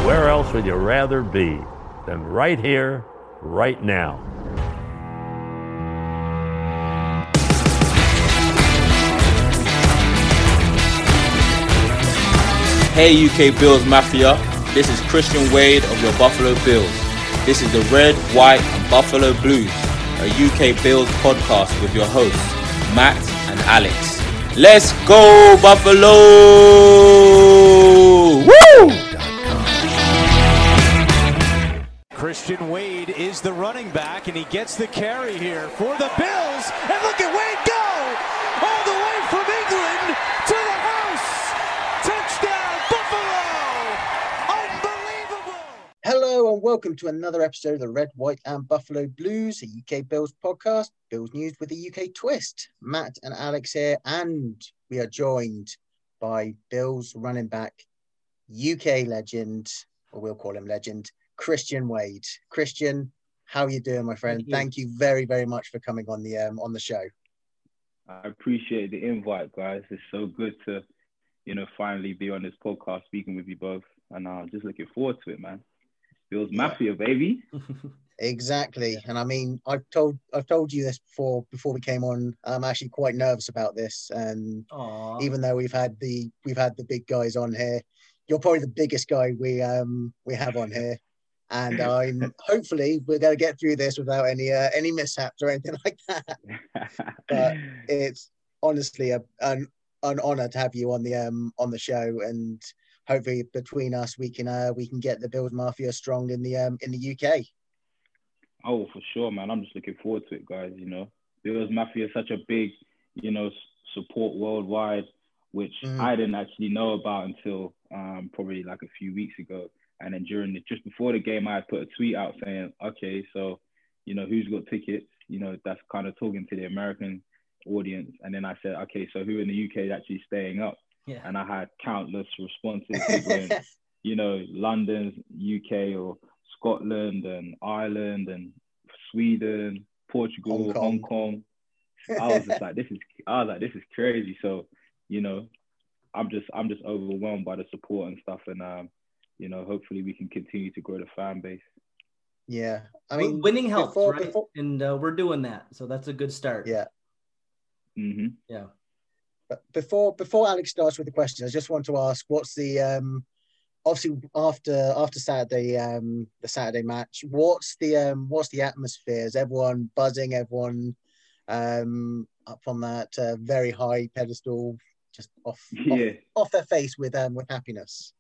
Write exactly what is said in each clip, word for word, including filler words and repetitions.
where else would you rather be than right here, right now? Hey U K Bills Mafia, this is Christian Wade of your Buffalo Bills. This is the Red, White and Buffalo Blues, a U K Bills podcast with your hosts, Matt and Alex. Let's go Buffalo! Woo! Christian Wade is the running back, and he gets the carry here for the Bills. And look at Wade go! All the way from England to the house! Touchdown, Buffalo! Unbelievable! Hello and welcome to another episode of the Red, White and Buffalo Blues, a U K Bills podcast, Bills news with a U K twist. Matt and Alex here, and we are joined by Bills running back, U K legend, or we'll call him legend, Christian Wade. Christian, how are you doing, my friend? Thank you, Thank you very, very much for coming on the um, on the show. I appreciate the invite, guys. It's so good to, you know, finally be on this podcast speaking with you both, and I'm uh, just looking forward to it, man. Bills Mafia, baby. Exactly, and I mean, I've told I've told you this before before we came on. I'm actually quite nervous about this, and Aww. even though we've had the we've had the big guys on here, you're probably the biggest guy we um we have on here. And I'm hopefully we're going to get through this without any uh, any mishaps or anything like that. But it's honestly a, an an honor to have you on the um on the show, and hopefully between us we can uh, we can get the Bills Mafia strong in the um in the U K. Oh, for sure, man. I'm just looking forward to it, guys. You know, Bills Mafia is such a big, you know, support worldwide, which mm. I didn't actually know about until um probably like a few weeks ago. And then during the, just before the game, I put a tweet out saying, okay, so, you know, who's got tickets? You know, that's kind of talking to the American audience. And then I said, okay, so who in the U K is actually staying up? Yeah. And I had countless responses, people in, you know, London, U K, or Scotland and Ireland and Sweden, Portugal, Hong Kong. Hong Kong. I was just like, this is, I was like, this is crazy. So, you know, I'm just, I'm just overwhelmed by the support and stuff. And, um, you know, hopefully we can continue to grow the fan base. Yeah. I mean, winning helps, before, right? Before... And uh, we're doing that. So that's a good start. Yeah. Mm-hmm. Yeah. But before before Alex starts with the questions, I just want to ask, what's the, um, obviously after after Saturday, um, the Saturday match, what's the um, what's the atmosphere? Is everyone buzzing? Everyone um, up on that uh, very high pedestal, just off, yeah. off off their face with um with happiness?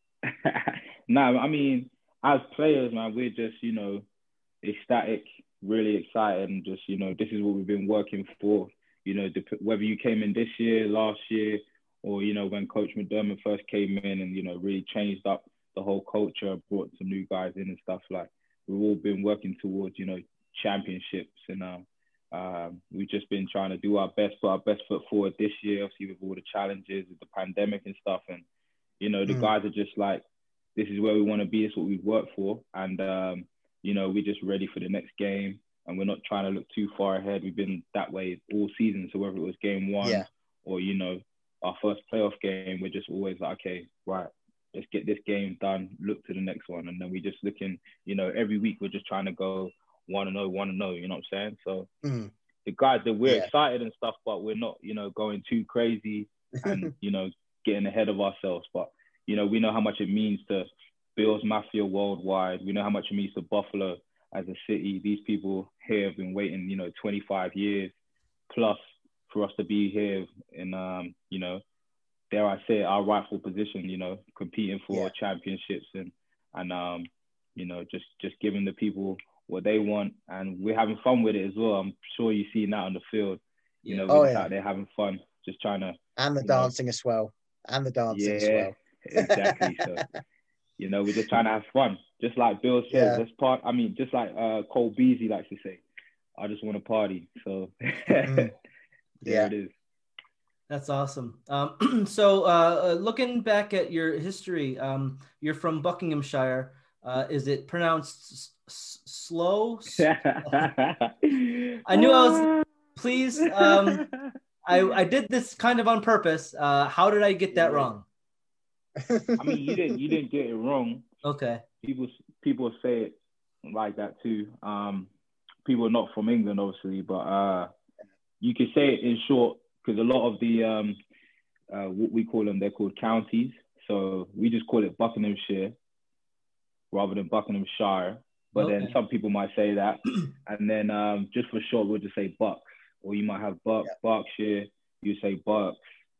No, I mean, as players, man, we're just, you know, ecstatic, really excited, and just, you know, this is what we've been working for. You know, whether you came in this year, last year, or, you know, when Coach McDermott first came in and, you know, really changed up the whole culture, brought some new guys in and stuff, like, we've all been working towards, you know, championships. And um, um, we've just been trying to do our best, put our best foot forward this year, obviously with all the challenges, with the pandemic and stuff. And, you know, the mm. guys are just like, this is where we want to be. It's what we've worked for. And, um, you know, we're just ready for the next game. And we're not trying to look too far ahead. We've been that way all season. So whether it was game one yeah. or, you know, our first playoff game, we're just always like, okay, right, let's get this game done, look to the next one. And then we just looking, you know, every week we're just trying to go one and oh, one and oh, you know what I'm saying? So mm. the guys that we're yeah. excited and stuff, but we're not, you know, going too crazy and, you know, getting ahead of ourselves. But you know, we know how much it means to Bills Mafia worldwide. We know how much it means to Buffalo as a city. These people here have been waiting, you know, twenty-five years plus for us to be here in, um, you know, dare I say, our rightful position, you know, competing for yeah. championships and, and um, you know, just, just giving the people what they want. And we're having fun with it as well. I'm sure you see that on the field. You know, we're oh, yeah. out there having fun, just trying to... And the dancing know, as well. And the dancing yeah. as well. Exactly. So, you know, we're just trying to have fun. Just like Bill says, yeah. let's part. I mean, just like uh, Cole Beasley likes to say, I just want to party. So, mm. there yeah. it is. That's awesome. Um, so, uh, looking back at your history, um, you're from Buckinghamshire. Uh, is it pronounced s- s- slow? I knew I was. Please. Um, I I did this kind of on purpose. Uh, how did I get that yeah. wrong? I mean, you didn't you didn't get it wrong. Okay. people people say it like that too. Um, people are not from England, obviously, but uh, you can say it in short because a lot of the um, uh, what we call them, they're called counties. So we just call it Buckinghamshire rather than Buckinghamshire. But okay. then some people might say that, and then um, just for short, we'll just say Bucks, or you might have Buck, yeah. Berkshire. You say Bucks,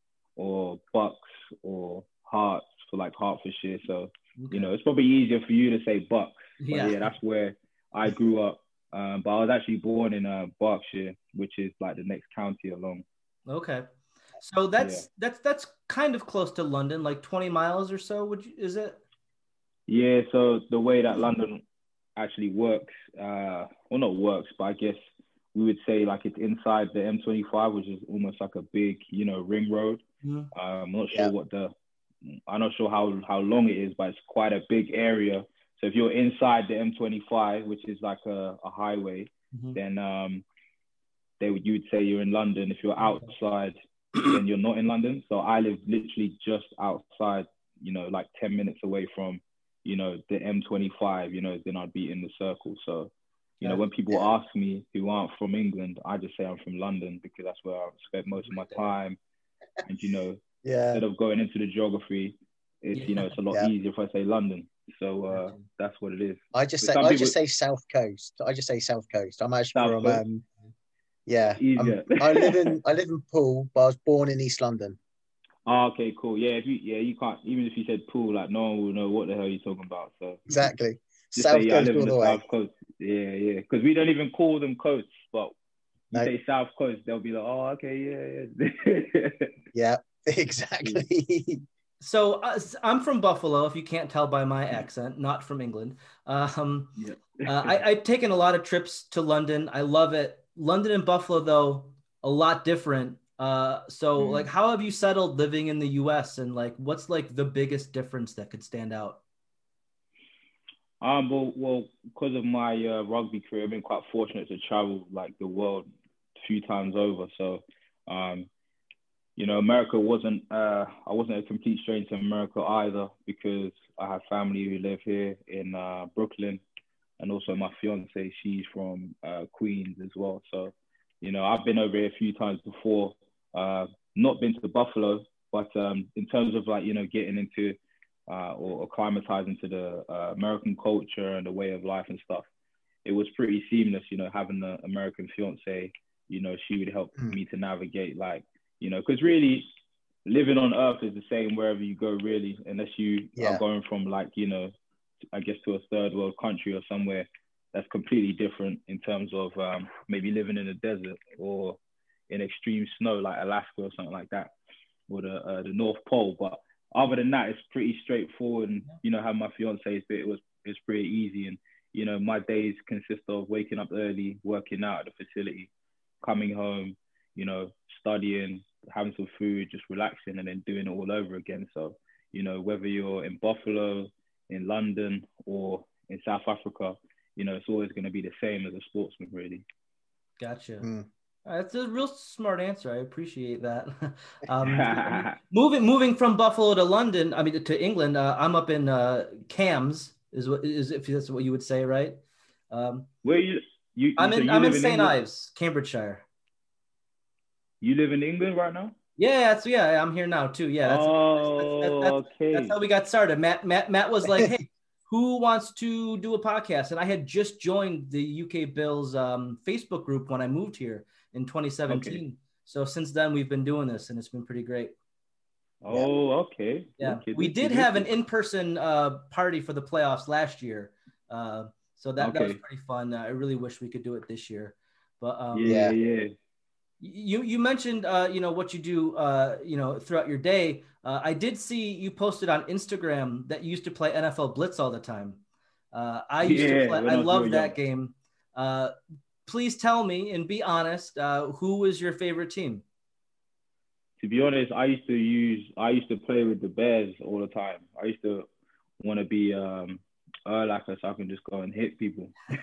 or Bucks, or Hearts for like Hertfordshire. So okay. you know, it's probably easier for you to say Bucks. But yeah, yeah that's where I grew up. Um, but I was actually born in uh, Berkshire, which is like the next county along. Okay, so that's yeah. that's that's kind of close to London, like twenty miles or so. Would you, is it? Yeah. So the way that London actually works, uh, well, not works, but I guess we would say like it's inside the M twenty-five, which is almost like a big, you know, ring road. Mm-hmm. uh, I'm not sure yeah. what the, I'm not sure how how long it is, but it's quite a big area. So if you're inside the M twenty-five, which is like a, a highway, mm-hmm. then um, they would you would say you're in London. If you're outside, then you're not in London. So I live literally just outside, you know, like ten minutes away from, you know, the M twenty-five. You know, then I'd be in the circle. So, you know, when people ask me who aren't from England, I just say I'm from London because that's where I spent most of my time. And you know, yeah. instead of going into the geography, it's yeah. you know, it's a lot yeah. easier if I say London. So uh, that's what it is. I just say I people... just say South Coast. I just say South Coast. I'm actually South from um, yeah. I live in I live in Poole, but I was born in East London. Oh, okay, cool. Yeah, if you yeah you can't even if you said Poole, like no one will know what the hell you're talking about. So exactly. Just South say, yeah, Coast I live all in the, the way. South Coast. Yeah, yeah. Because we don't even call them coasts, but you no. say South Coast, they'll be like, oh, okay, yeah, yeah. yeah, exactly. So uh, I'm from Buffalo, if you can't tell by my accent, not from England. Um, yeah. uh, I, I've taken a lot of trips to London. I love it. London and Buffalo, though, a lot different. Uh, so, mm. like, how have you settled living in the U S? And, like, what's, like, the biggest difference that could stand out? Um, well, well, because of my uh, rugby career, I've been quite fortunate to travel, like, the world a few times over. So, um, you know, America wasn't, uh, I wasn't a complete stranger to America either because I have family who live here in uh, Brooklyn. And also my fiance, she's from uh, Queens as well. So, you know, I've been over here a few times before, uh, not been to Buffalo, but um, in terms of like, you know, getting into uh, or acclimatizing to the uh, American culture and the way of life and stuff, it was pretty seamless, you know, having an American fiance, you know, she would help mm. me to navigate like, you know, because really living on earth is the same wherever you go, really, unless you yeah. are going from like, you know, I guess to a third world country or somewhere that's completely different in terms of um, maybe living in a desert or in extreme snow like Alaska or something like that, or the uh, the North Pole. But other than that, it's pretty straightforward. And, you know, how my fiance is, it was it's pretty easy. And, you know, my days consist of waking up early, working out at the facility, coming home, you know, studying, having some food, just relaxing, and then doing it all over again. So, you know, whether you're in Buffalo, in London, or in South Africa, you know, it's always going to be the same as a sportsman, really. Gotcha. Mm. That's a real smart answer. I appreciate that. um, moving moving from Buffalo to London, I mean to England. Uh, I'm up in uh, Cams, is what is if that's what you would say, right? Um, Where you you? I'm in so you I'm in in Saint Ives, Cambridgeshire. You live in England right now? Yeah, that's yeah. I'm here now too. Yeah. That's, oh, that's, that's, that's, okay. That's how we got started. Matt Matt Matt was like, hey, who wants to do a podcast? And I had just joined the U K Bills um, Facebook group when I moved here in twenty seventeen. Okay. So since then we've been doing this, and it's been pretty great. Oh, okay. Yeah, okay, we did have an in-person uh, party for the playoffs last year, uh, so that, okay. that was pretty fun. Uh, I really wish we could do it this year, but um, yeah, yeah. You you mentioned uh, you know what you do uh, you know throughout your day. Uh, I did see you posted on Instagram that you used to play N F L Blitz all the time. Uh, I used yeah, to play. I love that young. game. Uh, please tell me and be honest. Uh, who was your favorite team? To be honest, I used to use. I used to play with the Bears all the time. I used to want to be um, Urlacher so I can just go and hit people.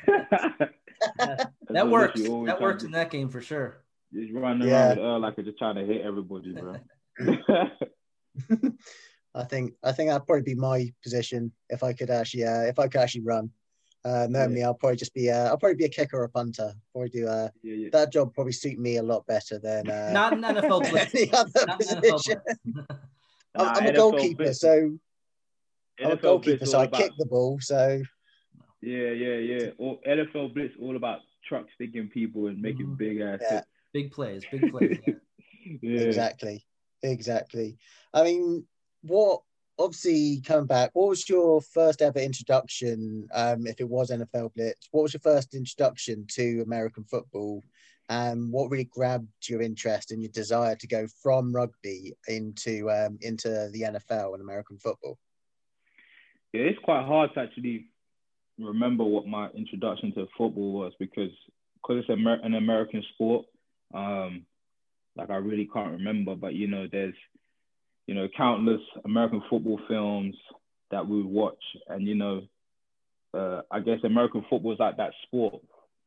that that works. That works in that game for sure. Just running yeah. around with Urlacher just trying to hit everybody, bro. I think I think that'd probably be my position if I could actually uh, if I could actually run. Uh, normally, yeah. I'll probably just be uh, I'll probably be a kicker or a punter. Probably do uh, yeah, yeah. that job probably suit me a lot better than uh, not an N F L blitz. any other not position. I'm, I'm a N F L goalkeeper, blitz. so N F L I'm a goalkeeper, blitz so I about... kick the ball. So yeah, yeah, yeah. All, N F L blitz all about truck sticking people and making mm-hmm. big ass yeah. hits. Big plays, big plays. Yeah. yeah. Exactly, exactly. I mean, what? Obviously, coming back, what was your first ever introduction, um, if it was N F L Blitz? What was your first introduction to American football? And what really grabbed your interest and your desire to go from rugby into um, into the N F L and American football? Yeah, it's quite hard to actually remember what my introduction to football was because because it's Amer- an American sport. Um, like, I really can't remember, but, you know, there's you know, countless American football films that we watch. And, you know, uh, I guess American football is like that sport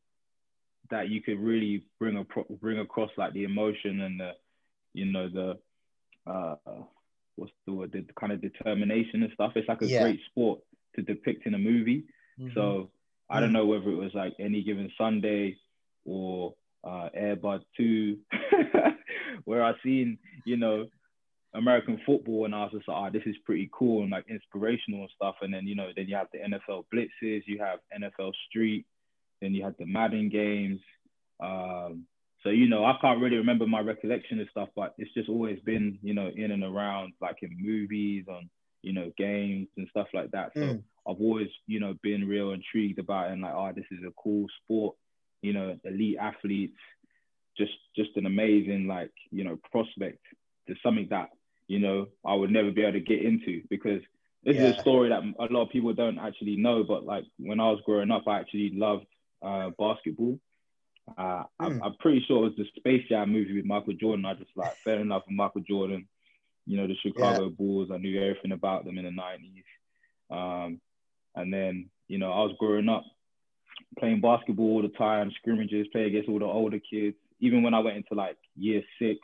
that you could really bring a, bring across like the emotion and the, you know, the, uh, what's the word, the kind of determination and stuff. It's like a yeah. great sport to depict in a movie. Mm-hmm. So I don't know whether it was like Any Given Sunday or uh, Air Bud two, where I seen, you know, American football and I was just like, oh, this is pretty cool and like inspirational and stuff. And then, you know, then you have the N F L blitzes, you have N F L Street, then you have the Madden games. Um, so, you know, I can't really remember my recollection of stuff, but it's just always been, you know, in and around, like in movies, on, you know, games and stuff like that. So mm. I've always, you know, been real intrigued about it and like, oh, this is a cool sport, you know, elite athletes, just, just an amazing, like, you know, prospect to something that, you know, I would never be able to get into because this yeah. is a story that a lot of people don't actually know. But like when I was growing up, I actually loved uh, basketball. Uh, mm. I'm, I'm pretty sure it was the Space Jam movie with Michael Jordan. I just like fell in love with Michael Jordan, you know, the Chicago yeah. Bulls. I knew everything about them in the nineties. Um, and then, you know, I was growing up playing basketball all the time, scrimmages, play against all the older kids. Even when I went into like year six,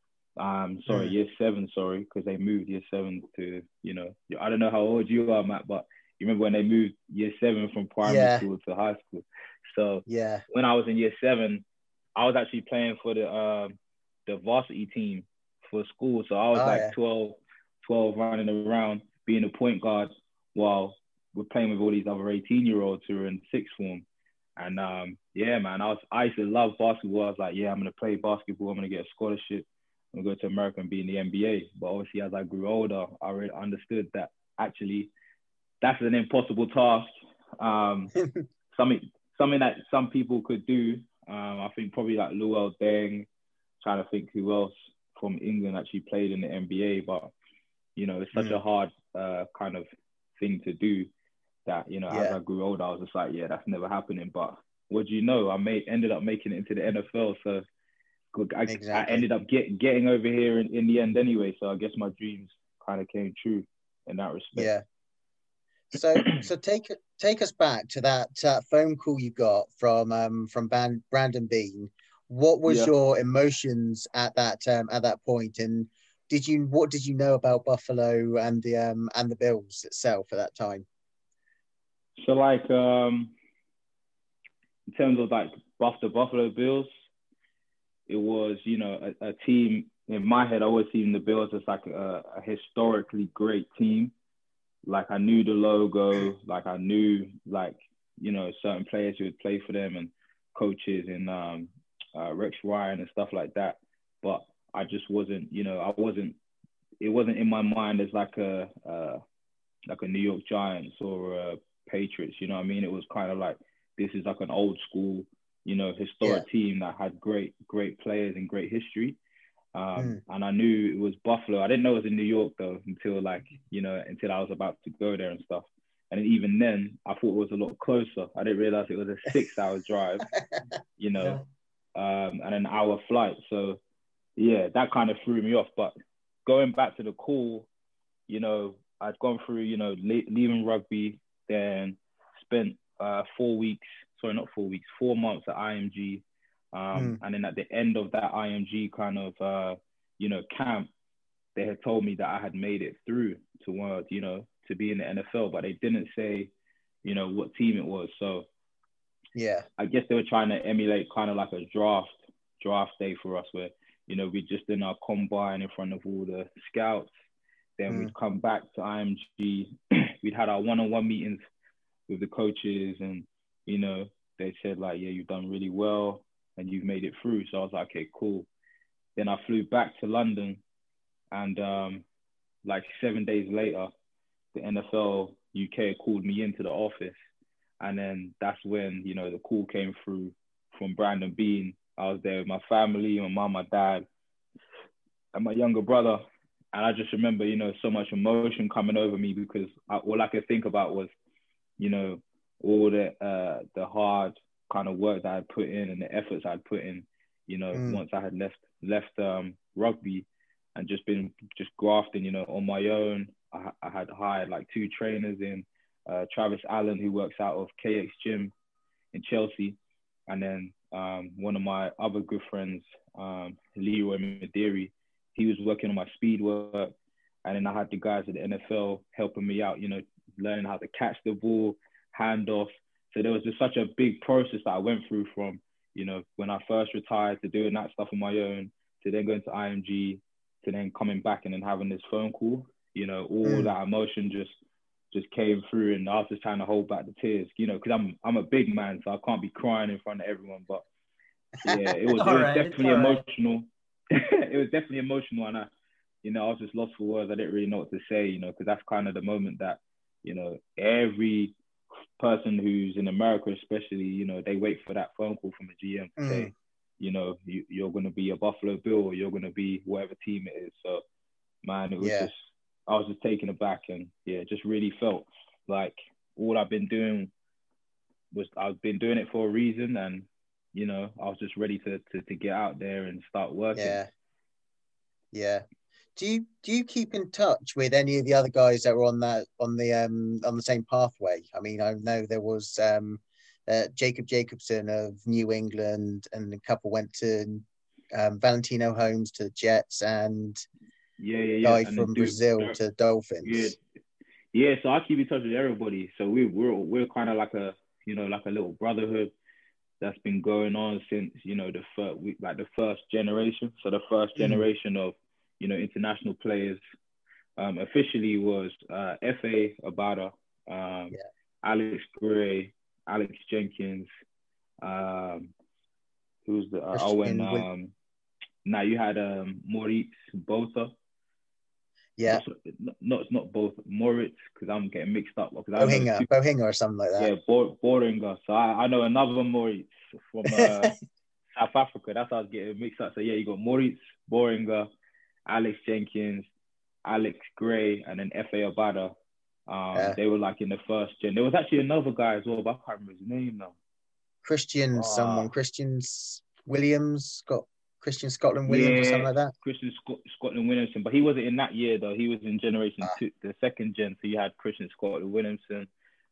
Um, sorry, mm. year seven, sorry, because they moved year seven to, you know, I don't know how old you are, Matt, but you remember when they moved year seven from primary yeah. school to high school. So yeah, when I was in year seven, I was actually playing for the uh, the varsity team for school. So I was oh, like yeah. twelve, twelve running around being a point guard while we're playing with all these other eighteen-year-olds who are in sixth form. And um, yeah, man, I was I used to love basketball. I was like, yeah, I'm going to play basketball. I'm going to get a scholarship. I'm going to go to America and be in the N B A. But obviously, as I grew older, I really understood that actually that's an impossible task. Um, something, something that some people could do. Um, I think probably like Luol Deng, trying to think who else from England actually played in the N B A. But, you know, it's such mm. a hard uh, kind of thing to do that, you know, yeah. as I grew older, I was just like, yeah, that's never happening. But what do you know? I made, ended up making it into the N F L. So I, exactly. I ended up get, getting over here in, in the end anyway. So I guess my dreams kind of came true in that respect. Yeah. So so take take us back to that uh, phone call you got from um from Ban- Brandon Beane. What was yeah. your emotions at that um at that point, and did you what did you know about Buffalo and the um and the Bills itself at that time? So like um in terms of like Buff the Buffalo Bills, it was, you know, a, a team in my head. I always seen the Bills as like a, a historically great team. Like I knew the logo, like I knew like, you know, certain players who would play for them and coaches and um, uh, Rex Ryan and stuff like that. But I just wasn't, you know, I wasn't, it wasn't in my mind as like a, uh, like a New York Giants or a Patriots, you know what I mean? It was kind of like, this is like an old school, you know, historic yeah. team that had great, great players and great history. Um, mm. And I knew it was Buffalo. I didn't know it was in New York though, until like, you know, until I was about to go there and stuff. And even then I thought it was a lot closer. I didn't realize it was a six hour drive, you know, yeah. um, and an hour flight. So yeah, that kind of threw me off. But going back to the call, you know, I'd gone through, you know, le- leaving rugby, then spent uh, four weeks, sorry, not four weeks, four months at I M G. Um, mm. And then at the end of that I M G kind of, uh, you know, camp, they had told me that I had made it through. to uh, you know, to be in the N F L, but they didn't say, you know, what team it was. So yeah, I guess they were trying to emulate kind of like a draft draft day for us, where, you know, we just did our combine in front of all the scouts. Then mm. we'd come back to I M G. We'd had our one-on-one meetings with the coaches, and, you know, they said like, yeah, you've done really well and you've made it through. So I was like, okay, cool. Then I flew back to London, and um, like seven days later, the N F L U K called me into the office. And then that's when, you know, the call came through from Brandon Beane. I was there with my family, my mom, my dad, and my younger brother. And I just remember, you know, so much emotion coming over me, because I, all I could think about was, you know, all the uh, the hard kind of work that I put in and the efforts I'd put in, you know, mm. once I had left left um, rugby, and just been just grafting, you know, on my own. I, I had hired like two trainers in, uh, Travis Allen, who works out of K X Gym in Chelsea. And then um, one of my other good friends, um, Leroy Madiri, he was working on my speed work. And then I had the guys at the N F L helping me out, you know, learning how to catch the ball, handoff. So there was just such a big process that I went through from, you know, when I first retired, to doing that stuff on my own, to then going to I M G, to then coming back and then having this phone call. You know, all mm. that emotion just just came through, and I was just trying to hold back the tears, you know, because I'm I'm a big man, so I can't be crying in front of everyone. But yeah, it was, it was right, definitely emotional. Right. It was definitely emotional, and I, you know, I was just lost for words. I didn't really know what to say, you know, because that's kind of the moment that, you know, every person who's in America, especially, you know, they wait for that phone call from a G M to mm. say, you know, you, you're going to be a Buffalo Bill, or you're going to be whatever team it is. So, man, it was yeah. just, I was just taken aback, and yeah, just really felt like all I've been doing was, I've been doing it for a reason, and, you know, I was just ready to to, to get out there and start working. Yeah. Yeah. Do you do you keep in touch with any of the other guys that were on that on the um on the same pathway? I mean, I know there was um uh, Jacob Jacobson of New England, and a couple went to um, Valentino Holmes to Jets, and yeah, yeah, yeah. guy and from Brazil Duke, to Dolphins. Yeah. yeah, so I keep in touch with everybody. So we we're we're kind of like a, you know, like a little brotherhood that's been going on since, you know, the first like the first generation. So the first generation mm. of, you know, international players um, officially was uh, F A Abada, um, yeah. Alex Gray, Alex Jenkins, um, who's the uh, Owen. Um, now you had um, Moritz Botha. Yeah. No, no, it's not both Moritz, because I'm getting mixed up. Bohinga, Bohinga or something like that. Yeah, Bo- Boringa. So I, I know another Moritz from uh, South Africa. That's how I was getting mixed up. So yeah, you got Moritz, Boringa, Alex Jenkins, Alex Gray, and then F A Abada. Um, yeah. They were like in the first gen. There was actually another guy as well, but I can't remember his name now. Christian, uh, someone, Christian Williams, got Christian Scotland Williams yeah, or something like that. Christian Sc- Scotland Williamson, but he wasn't in that year though. He was in generation ah. two, the second gen. So you had Christian Scotland Williamson.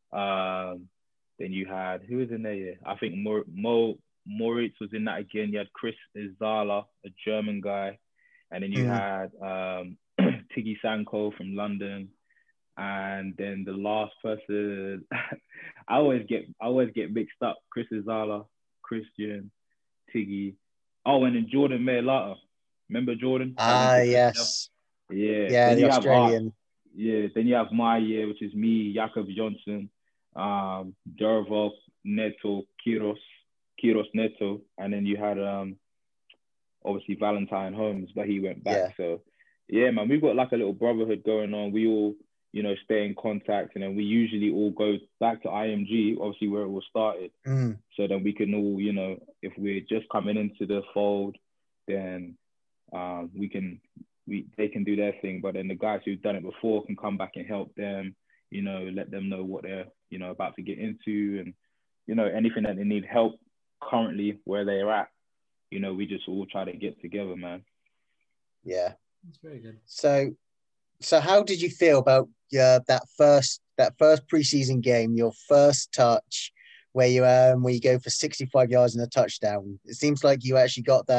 Um, then you had, who was in there? Yeah, I think Mo, Mo Moritz was in that again. You had Chris Zala, a German guy. And then you mm. had um, Tiggy Sanko from London, and then the last person, I always get I always get mixed up. Chris Zala, Christian, Tiggy. Oh, and then Jordan Mailata. Remember Jordan? Ah, yes. Yeah. Yeah, then the Australian. Have, yeah. Then you have my year, which is me, Jakob Johnson, um, Derval Neto, Kiros, Kiros Neto, and then you had um. obviously Valentine Holmes, but he went back. Yeah. So yeah, man, we've got like a little brotherhood going on. We all, you know, stay in contact, and then we usually all go back to I M G, obviously where it all started. Mm. So then we can all, you know, if we're just coming into the fold, then um, we can, we they can do their thing. But then the guys who've done it before can come back and help them, you know, let them know what they're, you know, about to get into, and, you know, anything that they need help currently where they're at. You know, we just all try to get together, man. Yeah, that's very good. So, so how did you feel about uh, that first that first preseason game, your first touch, where you um where you go for sixty-five yards and a touchdown? It seems like you actually got that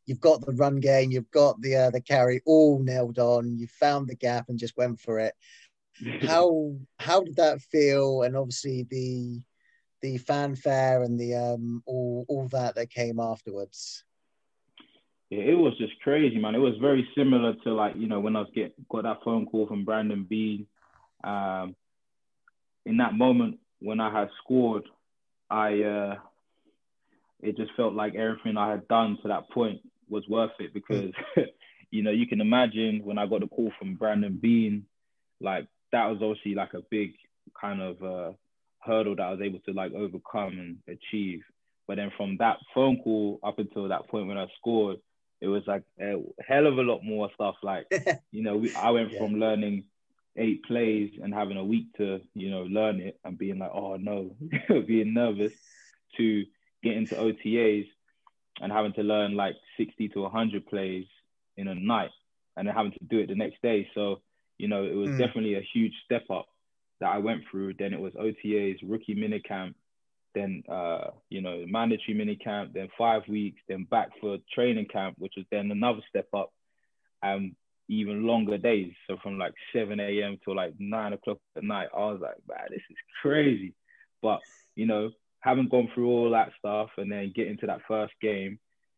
you've got the run game, you've got the uh, the carry all nailed on. You found the gap and just went for it. How how did that feel? And obviously the the fanfare and the um all all that that came afterwards. Yeah, it was just crazy, man. It was very similar to like, you know, when I was get got that phone call from Brandon Beane. Um, in that moment when I had scored, I uh, it just felt like everything I had done to that point was worth it because, mm. you know, you can imagine when I got the call from Brandon Beane, like that was obviously like a big kind of uh, hurdle that I was able to like overcome and achieve. But then from that phone call up until that point when I scored, it was like a hell of a lot more stuff. Like, you know, we, I went yeah. from learning eight plays and having a week to, you know, learn it and being like, oh no, being nervous, to getting to O T As and having to learn like sixty to one hundred plays in a night and then having to do it the next day. So, you know, it was mm. definitely a huge step up that I went through. Then it was O T As, rookie minicamp, then, uh, you know, mandatory minicamp, then five weeks, then back for training camp, which was then another step up. Um, even longer days. So from like seven a.m. to like nine o'clock at night, I was like, man, this is crazy. But, you know, having gone through all that stuff and then getting to that first game,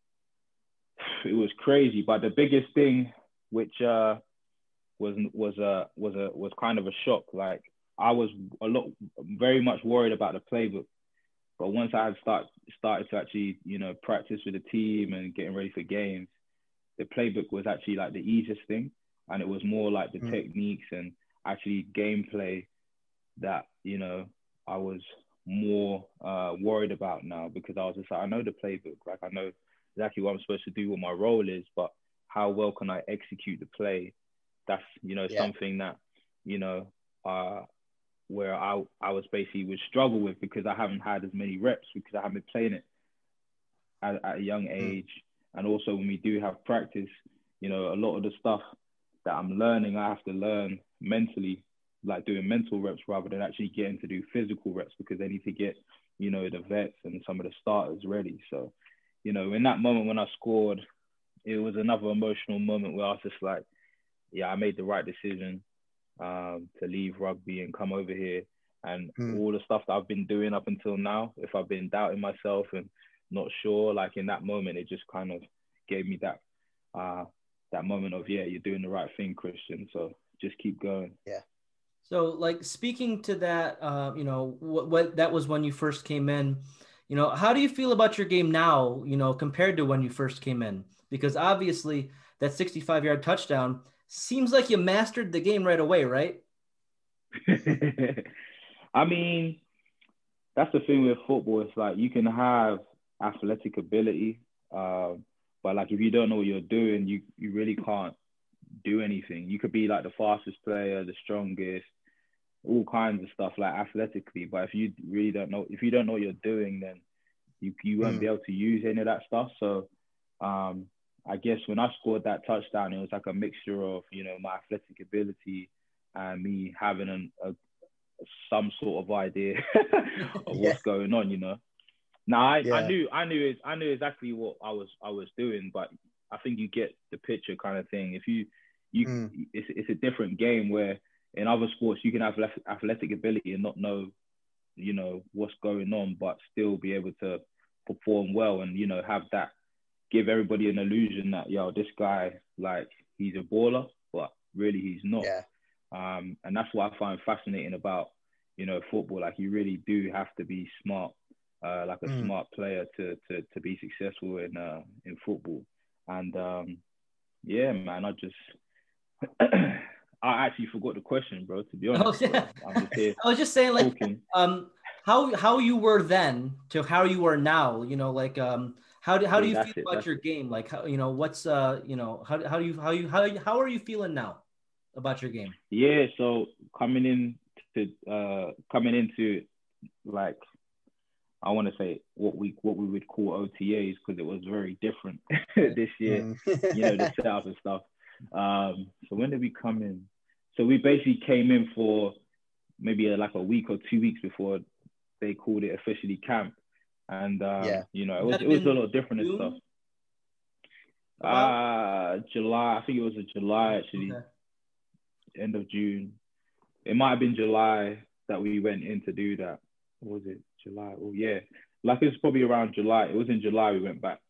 it was crazy. But the biggest thing, which uh, was was a was a was kind of a shock. Like I was a lot, very much worried about the playbook. But once I had start started to actually, you know, practice with the team and getting ready for games, the playbook was actually like the easiest thing. And it was more like the mm. techniques and actually gameplay that, you know, I was more uh, worried about now, because I was just like, I know the playbook. Like I know exactly what I'm supposed to do, what my role is, but how well can I execute the play? That's, you know, yeah. something that, you know, uh, where I, I was basically would struggle with, because I haven't had as many reps, because I haven't been playing it at, at a young age. Mm. And also when we do have practice, you know, a lot of the stuff that I'm learning, I have to learn mentally, like doing mental reps rather than actually getting to do physical reps, because they need to get, you know, the vets and some of the starters ready. So, you know, in that moment when I scored, it was another emotional moment where I was just like, yeah, I made the right decision um, to leave rugby and come over here. And mm. all the stuff that I've been doing up until now, if I've been doubting myself and not sure, like in that moment, it just kind of gave me that uh, that moment of, yeah, you're doing the right thing, Christian. So just keep going. Yeah. So like speaking to that, uh, you know, what, what that was when you first came in, you know, how do you feel about your game now, you know, compared to when you first came in? Because obviously that sixty-five yard touchdown seems like you mastered the game right away, right? I mean, that's the thing with football. It's like you can have athletic ability, uh, but like if you don't know what you're doing, you you really can't do anything. You could be like the fastest player, the strongest, all kinds of stuff like athletically, but if you really don't know, if you don't know what you're doing, then you you won't mm. be able to use any of that stuff. So um, I guess when I scored that touchdown, it was like a mixture of, you know, my athletic ability and me having an, a some sort of idea of yeah. what's going on, you know. Now I, yeah. I knew I knew it, I knew exactly what I was I was doing, but I think you get the picture kind of thing. If you you mm. it's it's a different game where in other sports you can have athletic ability and not know, you know, what's going on, but still be able to perform well and, you know, have that, give everybody an illusion that, yo, this guy, like, he's a baller, but really he's not. Yeah. Um, and that's what I find fascinating about, you know, football. Like, you really do have to be smart, uh, like a mm. smart player to to to be successful in uh, in football. And um, yeah, man, I just I actually forgot the question, bro. To be honest, oh, yeah. I'm just here. I was just saying, like, talking. um, how how you were then to how you are now. You know, like, um, how do how do you feel it, about your game? Like, how, you know, what's uh, you know, how how do you how you how how are you feeling now about your game? Yeah, so coming in to uh coming into like, I want to say what we what we would call O T As, because it was very different this year, mm. you know, the setup and stuff. Um, so when did we come in? So we basically came in for maybe a, like a week or two weeks before they called it officially camp, and um, yeah. you know, it was it was a lot different and stuff. Uh, July. I think it was a July actually. Okay. End of June. It might have been July that we went in to do that. Or was it July? Oh yeah, like it was probably around July. It was in July we went back.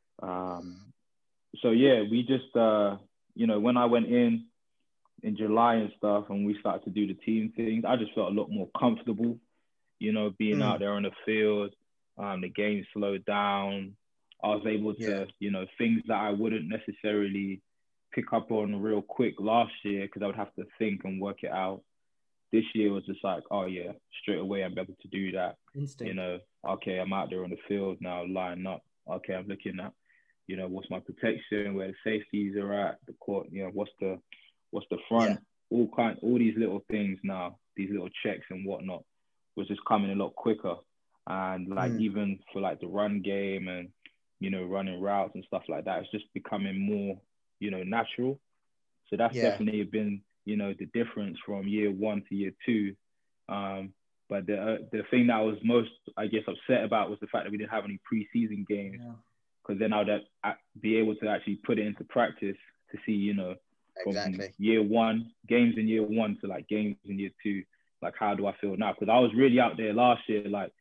Um, so yeah, we just uh, you know, when I went in in July and stuff, and we started to do the team things, I just felt a lot more comfortable. You know, being mm. out there on the field. Um, the game slowed down. I was able to, yeah. you know, things that I wouldn't necessarily pick up on real quick last year because I would have to think and work it out. This year was just like, oh yeah, straight away I'm able to do that. Instinct. You know, okay, I'm out there on the field now, lining up. Okay, I'm looking at, you know, what's my protection, where the safeties are at, the court, you know, what's the what's the front, yeah. all kind, all these little things now, these little checks and whatnot, was just coming a lot quicker. And like mm. even for like the run game and, you know, running routes and stuff like that, it's just becoming more, you know, natural. So that's yeah. definitely been, you know, the difference from year one to year two. Um, but the uh, the thing that I was most, I guess, upset about was the fact that we didn't have any preseason games. Because yeah. then I'd uh, be able to actually put it into practice to see, you know, exactly. from year one, games in year one to like games in year two, like how do I feel now? Because I was really out there last year, like,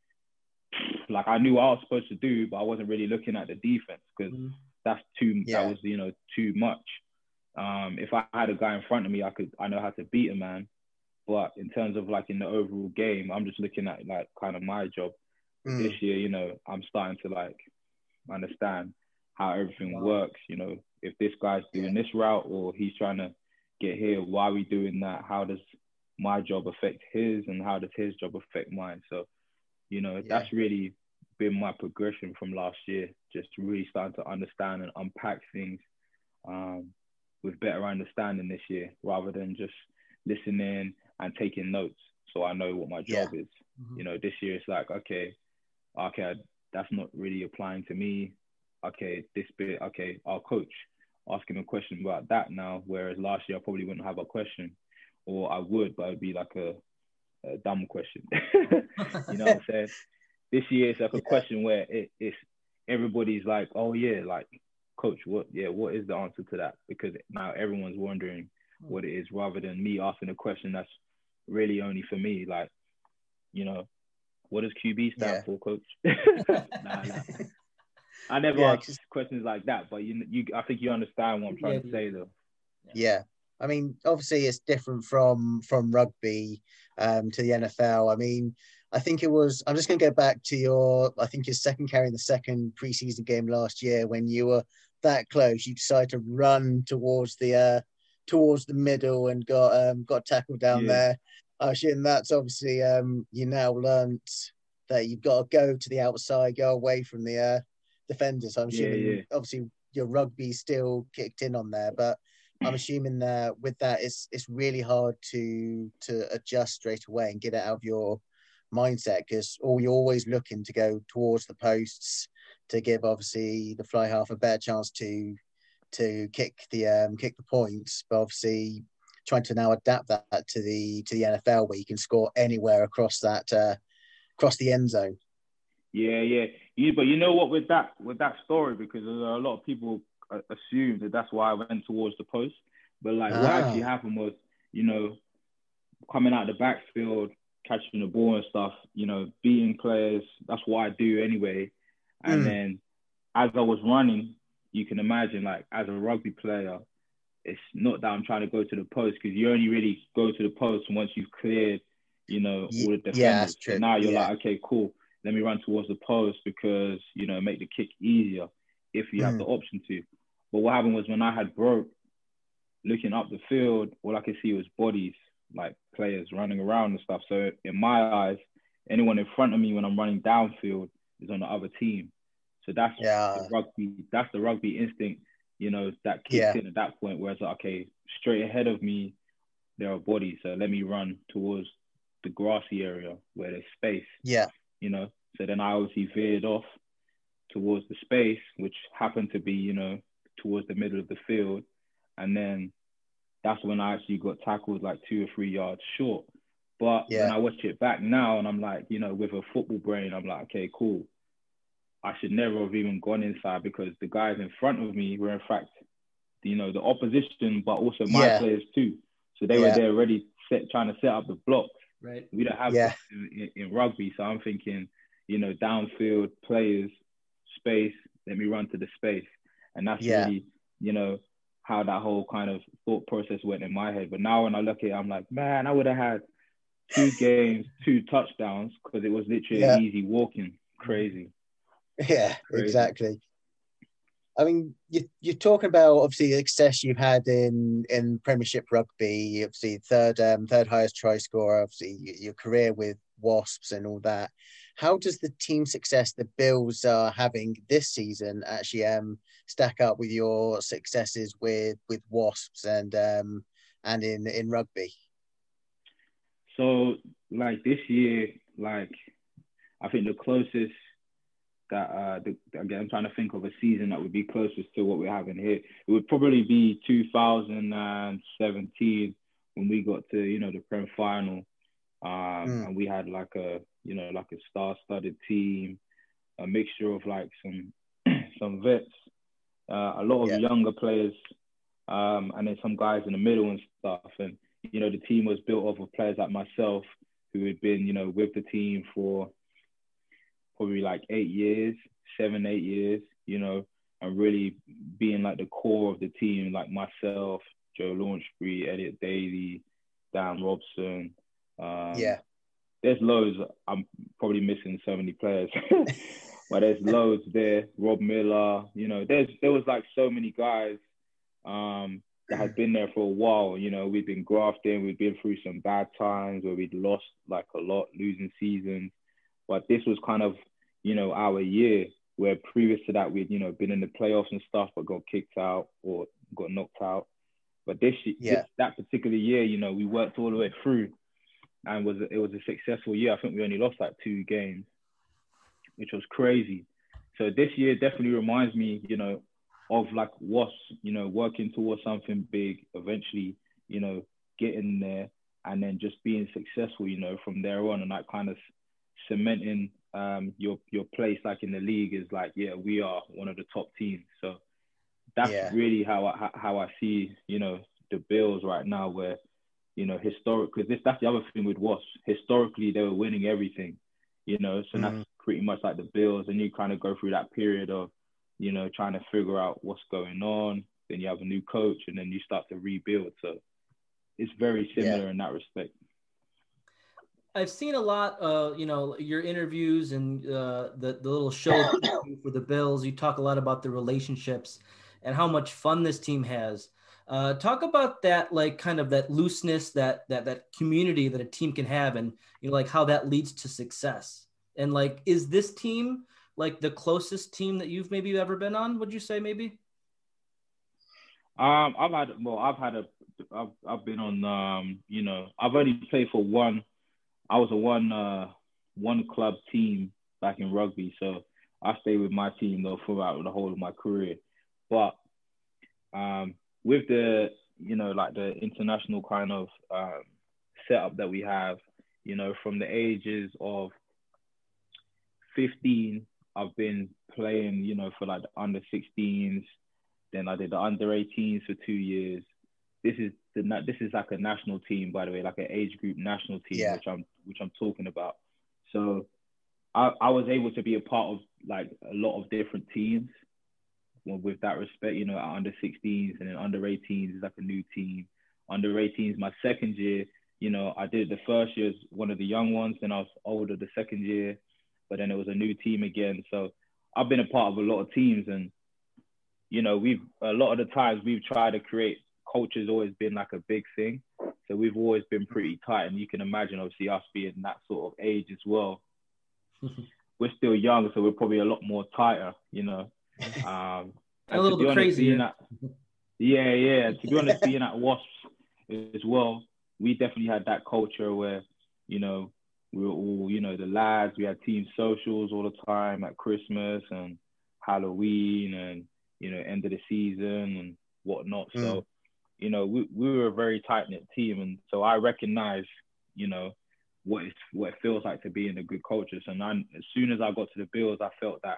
like I knew what I was supposed to do, but I wasn't really looking at the defense because mm. that's too, yeah. that was, you know, too much. Um, if I had a guy in front of me, I could, I know how to beat a man. But in terms of like in the overall game, I'm just looking at like kind of my job. Mm. This year, you know, I'm starting to like understand how everything wow. works. You know, if this guy's doing yeah. this route or he's trying to get here, why are we doing that? How does my job affect his and how does his job affect mine? So, you know, yeah. that's really been my progression from last year, just really starting to understand and unpack things um, with better understanding this year, rather than just listening and taking notes. So I know what my job yeah. is. Mm-hmm. You know, this year it's like, okay, okay, that's not really applying to me. Okay, this bit, okay, I'll coach, ask him a question about that now. Whereas last year I probably wouldn't have a question, or I would, but it'd be like a, a dumb question. You know what I'm saying? This year it's like a yeah. question where it, it's everybody's like, oh yeah, like, coach, what, yeah, what is the answer to that? Because now everyone's wondering what it is, rather than me asking a question that's really only for me. Like, you know, what does Q B stand yeah. for, coach? nah, nah. I never yeah, ask questions like that, but you, you, I think you understand what I'm trying yeah, to say, though. Yeah, I mean, obviously it's different from from rugby um, to the N F L. I mean, I think it was. I'm just going to go back to your. I think your second carry in the second preseason game last year, when you were that close, you decided to run towards the uh, towards the middle and got um, got tackled down yeah. there. Uh, and that's obviously um, you now learnt that you've got to go to the outside, go away from the uh, defenders. I'm assuming yeah, yeah. obviously your rugby still kicked in on there, but I'm assuming that with that it's it's really hard to to adjust straight away and get it out of your mindset, because all you're always looking to go towards the posts to give obviously the fly half a better chance to to kick the um kick the points, but obviously trying to now adapt that to the to the N F L where you can score anywhere across that uh, across the end zone. Yeah, yeah, you, but you know what, with that with that story, because a lot of people assume that that's why I went towards the post, but like ah. what actually happened was, you know, coming out the backfield, catching the ball and stuff, you know, beating players, that's what I do anyway. And mm. then as I was running, you can imagine, like, as a rugby player, it's not that I'm trying to go to the post, because you only really go to the post once you've cleared, you know, all the defenders. Yeah, that's true. So now you're yeah. like, okay, cool, let me run towards the post because, you know, make the kick easier if you mm. have the option to. But what happened was, when I had broke, looking up the field, all I could see was bodies, like players running around and stuff. So in my eyes, anyone in front of me when I'm running downfield is on the other team. So that's yeah. the rugby, that's the rugby instinct, you know, that kicks yeah. in at that point, where it's like, okay, straight ahead of me, there are bodies. So let me run towards the grassy area where there's space. Yeah. You know, so then I obviously veered off towards the space, which happened to be, you know, towards the middle of the field. And then that's when I actually got tackled like two or three yards short. But yeah. when I watch it back now, and I'm like, you know, with a football brain, I'm like, okay, cool. I should never have even gone inside because the guys in front of me were in fact, you know, the opposition, but also my yeah. players too. So they yeah. were there already set, trying to set up the blocks. Right. We don't have yeah. in, in, in rugby. So I'm thinking, you know, downfield players, space, let me run to the space. And that's yeah. really, you know, how that whole kind of thought process went in my head. But now when I look at it, I'm like, man, I would have had two games, two touchdowns because it was literally yeah. easy walking. Crazy. Yeah, Crazy. exactly. I mean, you, you're talking about obviously the success you've had in, in Premiership rugby, obviously third um, third highest try scorer, obviously your career with Wasps and all that. How does the team success the Bills are having this season actually um, stack up with your successes with, with Wasps and um, and in, in rugby? So, like this year, like I think the closest that uh the, again I'm trying to think of a season that would be closest to what we're having here. It would probably be two thousand seventeen when we got to, you know, the Prem final, um mm. and we had like a, you know, like a star-studded team, a mixture of like some some vets, uh, a lot of yeah. younger players, um and then some guys in the middle and stuff. And you know, the team was built off of players like myself who had been, you know, with the team for probably like eight years, seven, eight years, you know, and really being like the core of the team, like myself, Joe Launchbury, Elliot Daly, Dan Robson. Um, yeah. There's loads. I'm probably missing so many players, but there's loads there. Rob Miller, you know, there's there was like so many guys um, that had been there for a while. You know, we'd been grafting, we'd been through some bad times where we'd lost like a lot, losing seasons. But this was kind of, you know, our year where previous to that, we'd, you know, been in the playoffs and stuff, but got kicked out or got knocked out. But this, yeah. this that particular year, you know, we worked all the way through and was it was a successful year. I think we only lost like two games, which was crazy. So this year definitely reminds me, you know, of like what's, you know, working towards something big, eventually, you know, getting there and then just being successful, you know, from there on, and that kind of cementing um, your your place like in the league is like, yeah, we are one of the top teams. So that's yeah. really how I how I see, you know, the Bills right now, where, you know, historic, because this that's the other thing with Wasps. Historically, they were winning everything, you know, so mm-hmm. that's pretty much like the Bills. And you kind of go through that period of, you know, trying to figure out what's going on. Then you have a new coach, and then you start to rebuild. So it's very similar yeah. in that respect. I've seen a lot, uh, you know, your interviews and uh, the, the little show for the Bills. You talk a lot about the relationships and how much fun this team has. Uh, talk about that, like kind of that looseness, that that that community that a team can have, and, you know, like how that leads to success. And like, is this team like the closest team that you've maybe ever been on? Would you say maybe? Um, I've had well, I've had a, I've I've been on, um, you know, I've only played for one. I was a one uh, one club team back in rugby, so I stayed with my team though throughout the whole of my career. But um, with the, you know, like the international kind of um, setup that we have, you know, from the ages of fifteen, I've been playing, you know, for like the under sixteens. Then I did the under eighteens for two years. This is the this is like a national team, by the way, like an age group national team, yeah. which I'm which I'm talking about. So I, I was able to be a part of like a lot of different teams with that respect, you know, at under sixteens, and then under eighteens is like a new team. Under eighteens, my second year, you know, I did the first year as one of the young ones, then I was older the second year, but then it was a new team again. So I've been a part of a lot of teams, and, you know, we've a lot of the times we've tried to create culture's always been like a big thing. So we've always been pretty tight. And you can imagine, obviously, us being that sort of age as well. We're still young, so we're probably a lot more tighter, you know. Um, a little bit crazy. At, yeah, yeah. To be honest, being at Wasps as well, we definitely had that culture where, you know, we were all, you know, the lads, we had team socials all the time at Christmas and Halloween and, you know, end of the season and whatnot. Mm. So, you know, we, we were a very tight-knit team. And so I recognize, you know, what it's, what it feels like to be in a good culture. So now, as soon as I got to the Bills, I felt that,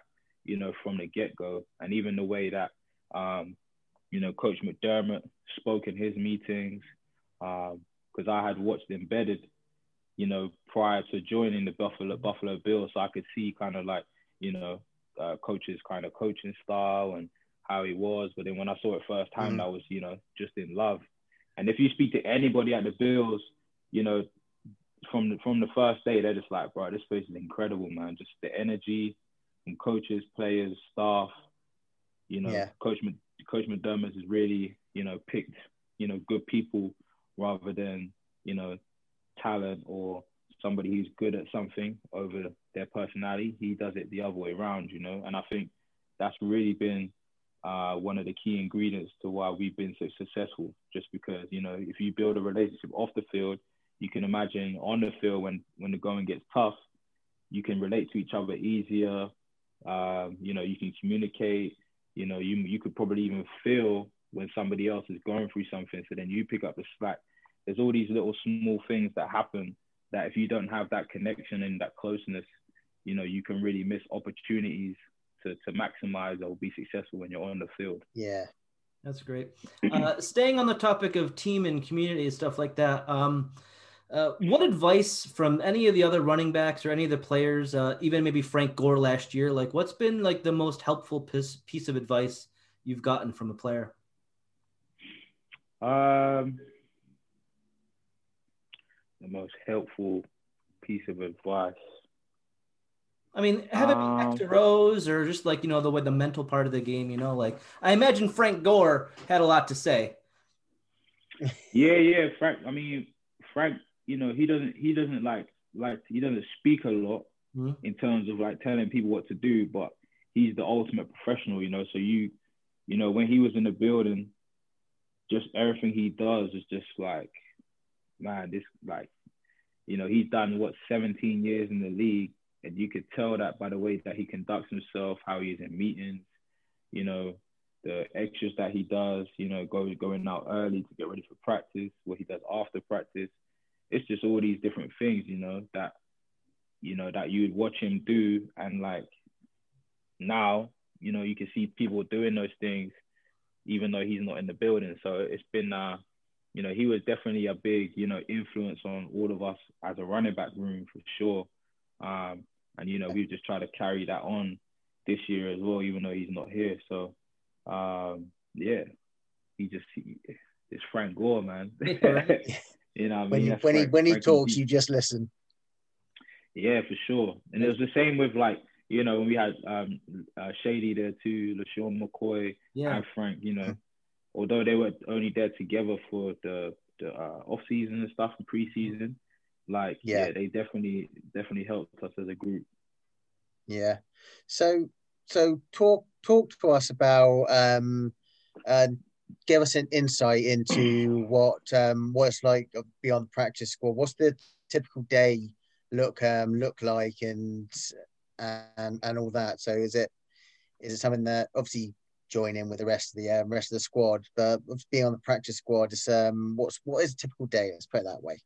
you know, from the get-go. And even the way that, um, you know, Coach McDermott spoke in his meetings, because um, I had watched Embedded, you know, prior to joining the Buffalo Buffalo Bills, so I could see kind of like, you know, uh, Coach's kind of coaching style and how he was. But then when I saw it firsthand, mm. I was, you know, just in love. And if you speak to anybody at the Bills, you know, from the, from the first day, they're just like, bro, this place is incredible, man. Just the energy from coaches, players, staff. You know, yeah. Coach Coach McDermott has really, you know, picked, you know, good people rather than, you know, talent or somebody who's good at something over their personality. He does it the other way around, you know. And I think that's really been uh, one of the key ingredients to why we've been so successful. Just because, you know, if you build a relationship off the field, you can imagine on the field when when the going gets tough, you can relate to each other easier. Um, you know, you can communicate. You know, you you could probably even feel when somebody else is going through something, so then you pick up the slack. There's all these little small things that happen that if you don't have that connection and that closeness, you know, you can really miss opportunities to to maximize or be successful when you're on the field. Yeah, that's great. Uh, staying on the topic of team and community and stuff like that, um, uh, what advice from any of the other running backs or any of the players, uh, even maybe Frank Gore last year, like what's been like the most helpful piece, piece of advice you've gotten from a player? Um, the most helpful piece of advice. I mean, have it be X to Rose or just like, you know, the way the mental part of the game, you know, like I imagine Frank Gore had a lot to say. Yeah, yeah, Frank. I mean, Frank, you know, he doesn't, he doesn't like, like, he doesn't speak a lot mm-hmm. in terms of like telling people what to do, but he's the ultimate professional, you know. So you, you know, when he was in the building, just everything he does is just like, man, this like, you know, he's done what seventeen years in the league, and you could tell that by the way that he conducts himself, how he is in meetings, you know, the extras that he does, you know, going going out early to get ready for practice, what he does after practice. It's just all these different things, you know, that, you know, that you would watch him do, and like now, you know, you can see people doing those things, even though he's not in the building. So it's been, uh, you know, he was definitely a big, you know, influence on all of us as a running back room for sure. Um, and, you know, we've just tried to carry that on this year as well, even though he's not here. So, um, yeah, he just, he, it's Frank Gore, man. You know what I mean? When, you, when Frank, he when he Frank talks, you just listen. Yeah, for sure. And it was the same with like, you know, when we had um, uh, Shady there too, LaShawn McCoy yeah. and Frank, you know, mm-hmm. although they were only there together for the, the uh, off-season and stuff and pre-season, like, yeah. yeah, they definitely, definitely helped us as a group. Yeah. So, so talk, talk to us about, um, uh, give us an insight into what, um, what it's like beyond the practice squad. What's the typical day look, um, look like and, and, and all that. So is it, is it something that obviously join in with the rest of the um, rest of the squad, but being on the practice squad is, um, what's, what is a typical day? Let's put it that way.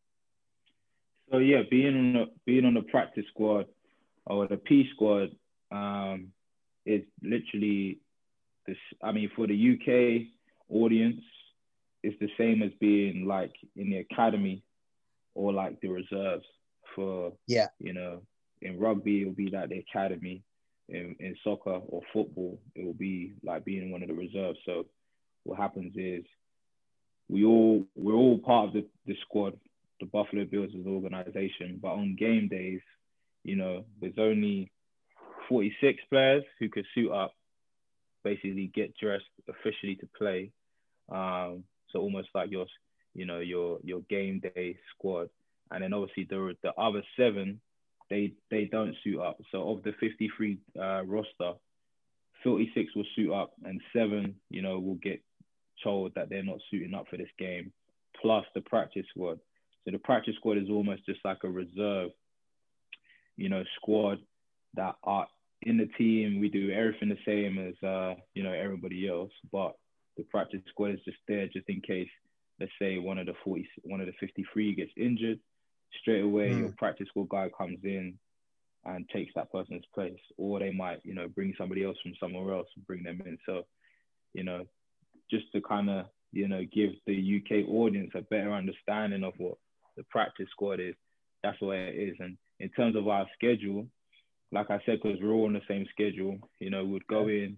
So yeah, being on the, being on the practice squad or the P squad, um, is literally this. I mean, for the U K audience, it's the same as being like in the academy or like the reserves. For yeah, you know, in rugby it will be like the academy. In in soccer or football, it will be like being one of the reserves. So what happens is we all we're all part of the, the squad. The Buffalo Bills as an organization, but on game days, you know, there's only forty-six players who could suit up, basically get dressed officially to play. Um, so almost like your, you know, your your game day squad, and then obviously the the other seven, they they don't suit up. So of the fifty-three uh, roster, forty-six will suit up, and seven, you know, will get told that they're not suiting up for this game. Plus the practice squad. So the practice squad is almost just like a reserve, you know, squad that are in the team. We do everything the same as, uh, you know, everybody else, but the practice squad is just there just in case, let's say one of the forty, one of the fifty-three gets injured. Straight away, mm. your practice squad guy comes in, and takes that person's place, or they might, you know, bring somebody else from somewhere else and bring them in. So, you know, just to kind of, you know, give the U K audience a better understanding of what the practice squad is, that's what it is. And in terms of our schedule, like I said, because we're all on the same schedule, you know, we'd go in,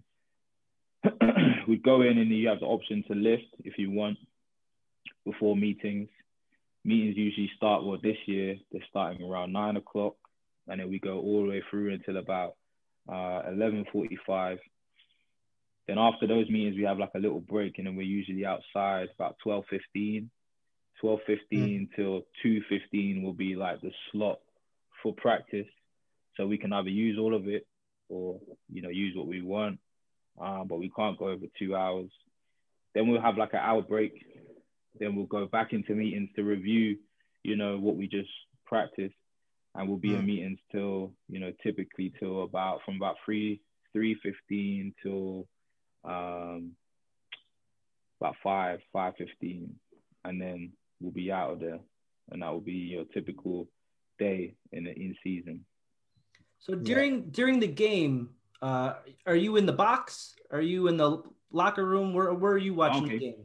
we'd go in and you have the option to lift if you want before meetings. Meetings usually start, well, this year, they're starting around nine o'clock, and then we go all the way through until about uh, eleven forty-five. Then after those meetings, we have like a little break, and then we're usually outside about twelve fifteen. twelve fifteen mm. till two fifteen will be like the slot for practice. So we can either use all of it or, you know, use what we want, um, but we can't go over two hours. Then we'll have like an hour break. Then we'll go back into meetings to review, you know, what we just practiced. And we'll be mm. in meetings till, you know, typically till about, from about three, three fifteen till um, about five, five fifteen. And then we'll be out of there. And that will be your typical day in the in season. So during yeah. during the game, uh, are you in the box? Are you in the locker room? Where where are you watching okay. the game?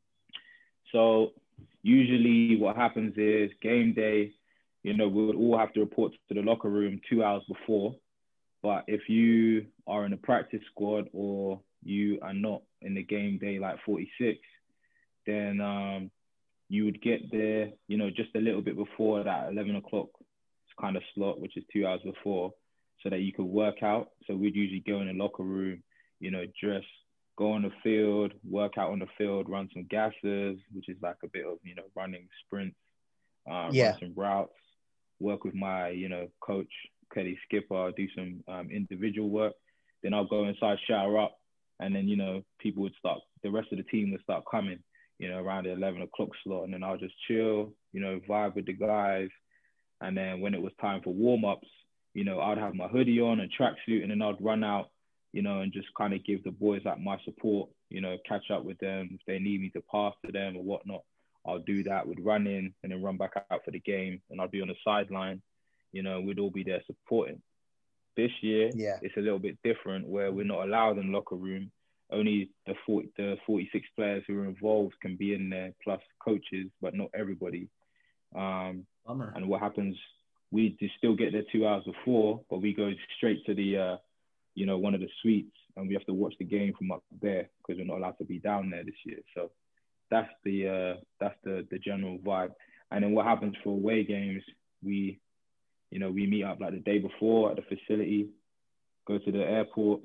So usually what happens is game day, you know, we would all have to report to the locker room two hours before. But if you are in the practice squad or you are not in the game day like forty-six, then um, you would get there, you know, just a little bit before that eleven o'clock kind of slot, which is two hours before, so that you could work out. So we'd usually go in the locker room, you know, dress, go on the field, work out on the field, run some gases, which is like a bit of, you know, running sprints, uh, yeah. run some routes, work with my, you know, coach, Kelly Skipper, do some um, individual work. Then I'll go inside, shower up, and then, you know, people would start, the rest of the team would start coming, you know, around the eleven o'clock slot. And then I'll just chill, you know, vibe with the guys. And then when it was time for warm-ups, you know, I'd have my hoodie on and tracksuit, and then I'd run out, you know, and just kind of give the boys like my support, you know, catch up with them. If they need me to pass to them or whatnot, I'll do that. We'd run in and then run back out for the game, and I'd be on the sideline, you know, we'd all be there supporting. This year, yeah. it's a little bit different where we're not allowed in the locker room. Only the forty, the forty-six players who are involved can be in there, plus coaches, but not everybody. Um, Bummer. And what happens, we just still get there two hours before, but we go straight to the, uh, you know, one of the suites, and we have to watch the game from up there because we're not allowed to be down there this year. So that's the uh, that's the the general vibe. And then what happens for away games, we, you know, we meet up like the day before at the facility, go to the airport.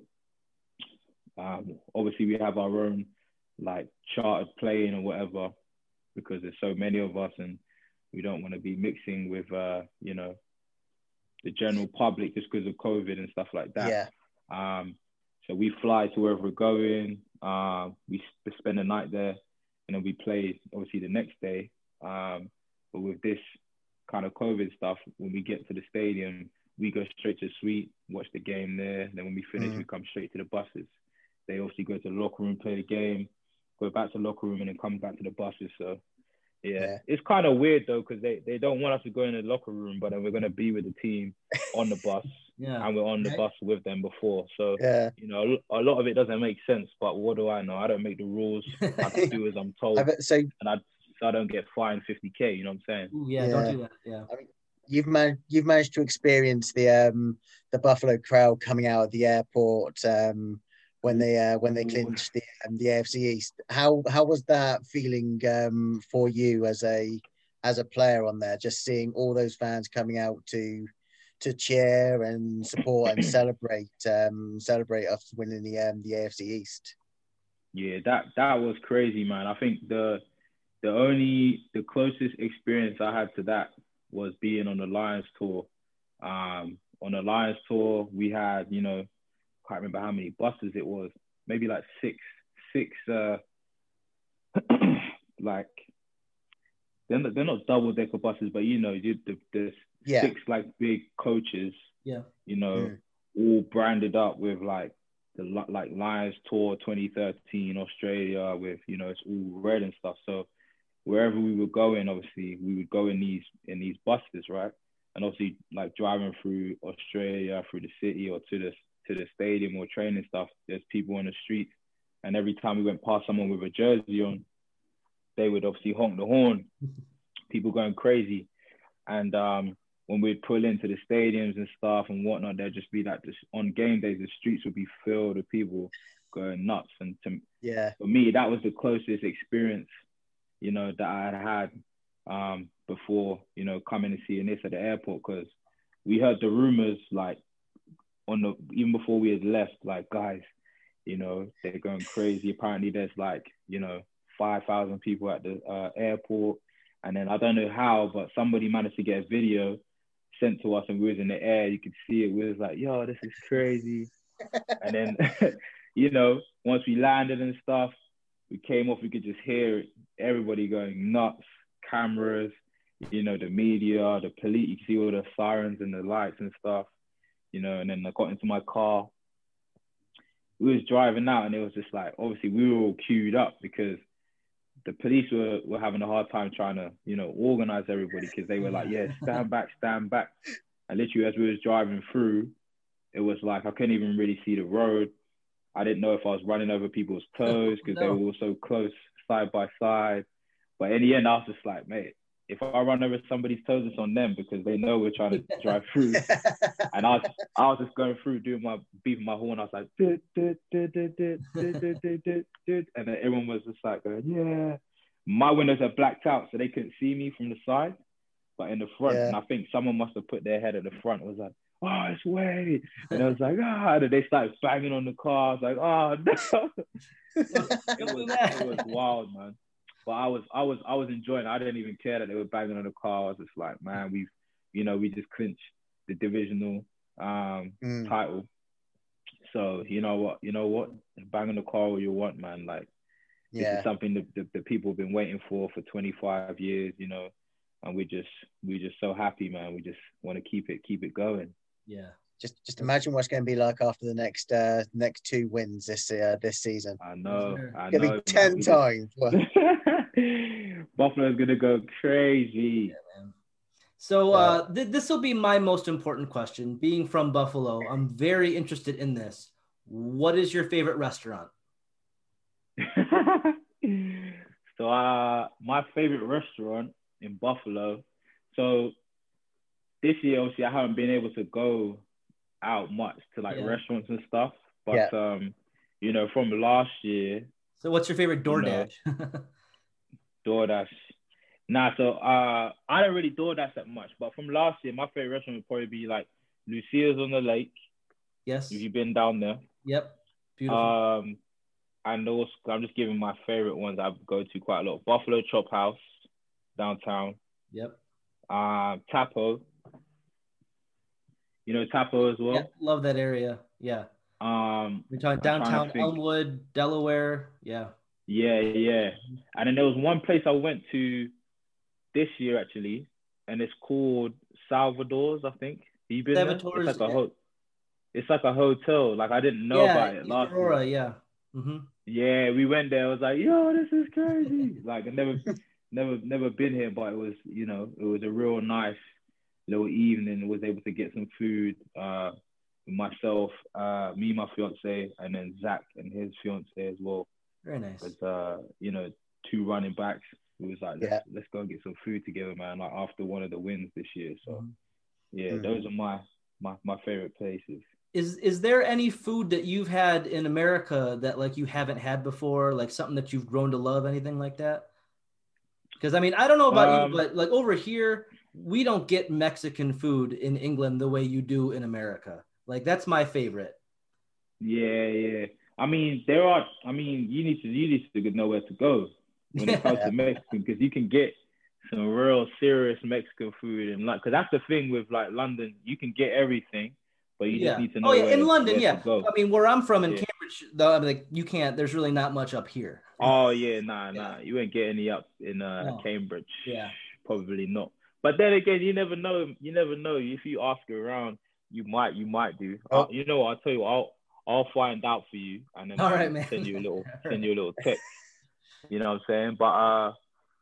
Um, obviously, we have our own like chartered plane or whatever because there's so many of us, and we don't want to be mixing with, uh, you know, the general public just because of COVID and stuff like that. Yeah. Um, so we fly to wherever we're going. Uh, we spend the night there, and then we play obviously the next day. Um, but with this kind of COVID stuff, when we get to the stadium, we go straight to the suite, watch the game there. Then when we finish, mm. we come straight to the buses. They obviously go to the locker room, play the game, go back to the locker room, and then come back to the buses. So yeah, yeah. it's kind of weird though, because they, they don't want us to go in the locker room, but then we're going to be with the team on the bus. Yeah. And we're on the right. bus with them before. So, yeah. you know, a lot of it doesn't make sense, but what do I know? I don't make the rules. I do as I'm told. bet, so, and I, so I don't get fined fifty K, you know what I'm saying? Ooh, yeah, yeah, don't do that. Yeah. I mean, you've, man- you've managed to experience the um, the Buffalo crowd coming out of the airport um, when they uh, when they clinched the um, the A F C East. How how was that feeling um, for you as a as a player on there? Just seeing all those fans coming out to to cheer and support and celebrate um, celebrate us winning the um, the A F C East. Yeah, that that was crazy, man. I think the the only the closest experience I had to that was being on the Lions tour. Um, on the Lions tour, we had, you know, can't remember how many buses it was, maybe like six, six, uh, like, they're not, they're not double decker buses, but you know, the, the, the yeah. six like big coaches, yeah, you know, mm. all branded up with like the like Lions tour twenty thirteen Australia with, you know, it's all red and stuff. So wherever we were going, obviously we would go in these in these buses, right? and obviously like driving through Australia, through the city or to the to the stadium or training stuff, there's people on the streets, and every time we went past someone with a jersey on, they would obviously honk the horn. People going crazy, and um, when we'd pull into the stadiums and stuff and whatnot, there'd just be like this on game days, the streets would be filled with people going nuts. And to, yeah, for me, that was the closest experience, you know, that I had had um, before, you know, coming and seeing this at the airport, because we heard the rumors like on the, even before we had left, like, guys, you know, they're going crazy. Apparently there's like, you know, five thousand people at the uh, airport. And then I don't know how, but somebody managed to get a video sent to us and we was in the air. You could see it. We was like, yo, this is crazy. And then, you know, once we landed and stuff, we came off, we could just hear everybody going nuts, cameras, you know, the media, the police, you could see all the sirens and the lights and stuff, you know, and then I got into my car. We was driving out and it was just like, obviously we were all queued up because the police were, were having a hard time trying to, you know, organize everybody, because they were like, yeah, stand back, stand back. And literally as we was driving through, it was like, I couldn't even really see the road. I didn't know if I was running over people's toes because no. they were all so close, side by side. But in the end, I was just like, mate, if I run over somebody's toes, it's on them, because they know we're trying to drive through. And I was, I was just going through, doing my, beeping my horn. I was like, did, did, did, did, did, did, did, did, did. And then everyone was just like, going, yeah. My windows are blacked out, so they couldn't see me from the side. But in the front, yeah. and I think someone must have put their head at the front. It was like, oh, it's Wade. And I was like, ah. And they started banging on the car. I was like, oh, no. it, was, it was wild, man. But I was, I was, I was enjoying it. I didn't even care that they were banging on the car. I was just like, man, we've, you know, we just clinched the divisional um, mm. title. So you know what, you know what, bang on the car all you want, man. Like, yeah. this is something that the, the people have been waiting for for twenty-five years, you know, and we just, we're just so happy, man. We just want to keep it, keep it going. Yeah. Just, just imagine what's going to be like after the next, uh, next two wins this, uh, this season. I know. I it's going to be ten man. times. Buffalo's going to go crazy. Yeah, man. So uh, th- this will be my most important question. Being from Buffalo, I'm very interested in this. What is your favorite restaurant? so uh, my favorite restaurant in Buffalo. So this year, obviously, I haven't been able to go out much to like yeah. restaurants and stuff. But, yeah. um, you know, from last year. So what's your favorite DoorDash? You know, DoorDash. Nah, so uh, I don't really DoorDash that much. But from last year, my favorite restaurant would probably be like Lucia's on the Lake. Yes. If you've been down there. Yep. Beautiful. Um, and also, I'm just giving my favorite ones I go to quite a lot. Buffalo Chop House, downtown. Yep. Um, Tapo. You know Tapo as well? Yeah, love that area. Yeah. Um, We're talking downtown Elmwood, Delaware. Yeah. Yeah, yeah. And then there was one place I went to this year actually, and it's called Salvador's, I think. Have you been Salvador's, there? It's like a yeah. ho- It's like a hotel. Like I didn't know yeah, about it last Aurora, yeah. Mm-hmm. Yeah, we went there. I was like, yo, this is crazy. Like I never, never, never been here, but it was, you know, it was a real nice little evening. Was able to get some food. Uh, with myself, uh, me, my fiance, and then Zach and his fiance as well. Very nice. As uh, you know, two running backs. It was like, let's, yeah. let's go get some food together, man. Like after one of the wins this year. So, mm-hmm. yeah, mm-hmm. those are my my my favorite places. Is is there any food that you've had in America that like you haven't had before, like something that you've grown to love, anything like that? Because I mean, I don't know about um, you, but like over here, we don't get Mexican food in England the way you do in America. Like that's my favorite. Yeah, yeah. I mean, there are. I mean, you need to you need to know where to go when it comes to Mexican, because you can get some real serious Mexican food, and like, because that's the thing with like London, you can get everything. But you yeah. just need to know. Oh yeah, where in to, London, where yeah. To go. I mean, where I'm from in yeah. Cambridge, though, I'm like you can't. There's really not much up here. Oh yeah, nah, nah. Yeah. You ain't get any up in uh, no. Cambridge. Yeah, probably not. But then again, you never know. You never know. If you ask around, you might, you might do. Oh. I'll, you know, I'll tell you. I'll, I'll find out for you, and then All I'll right, man. send you a little, send you a little text. You know what I'm saying? But uh,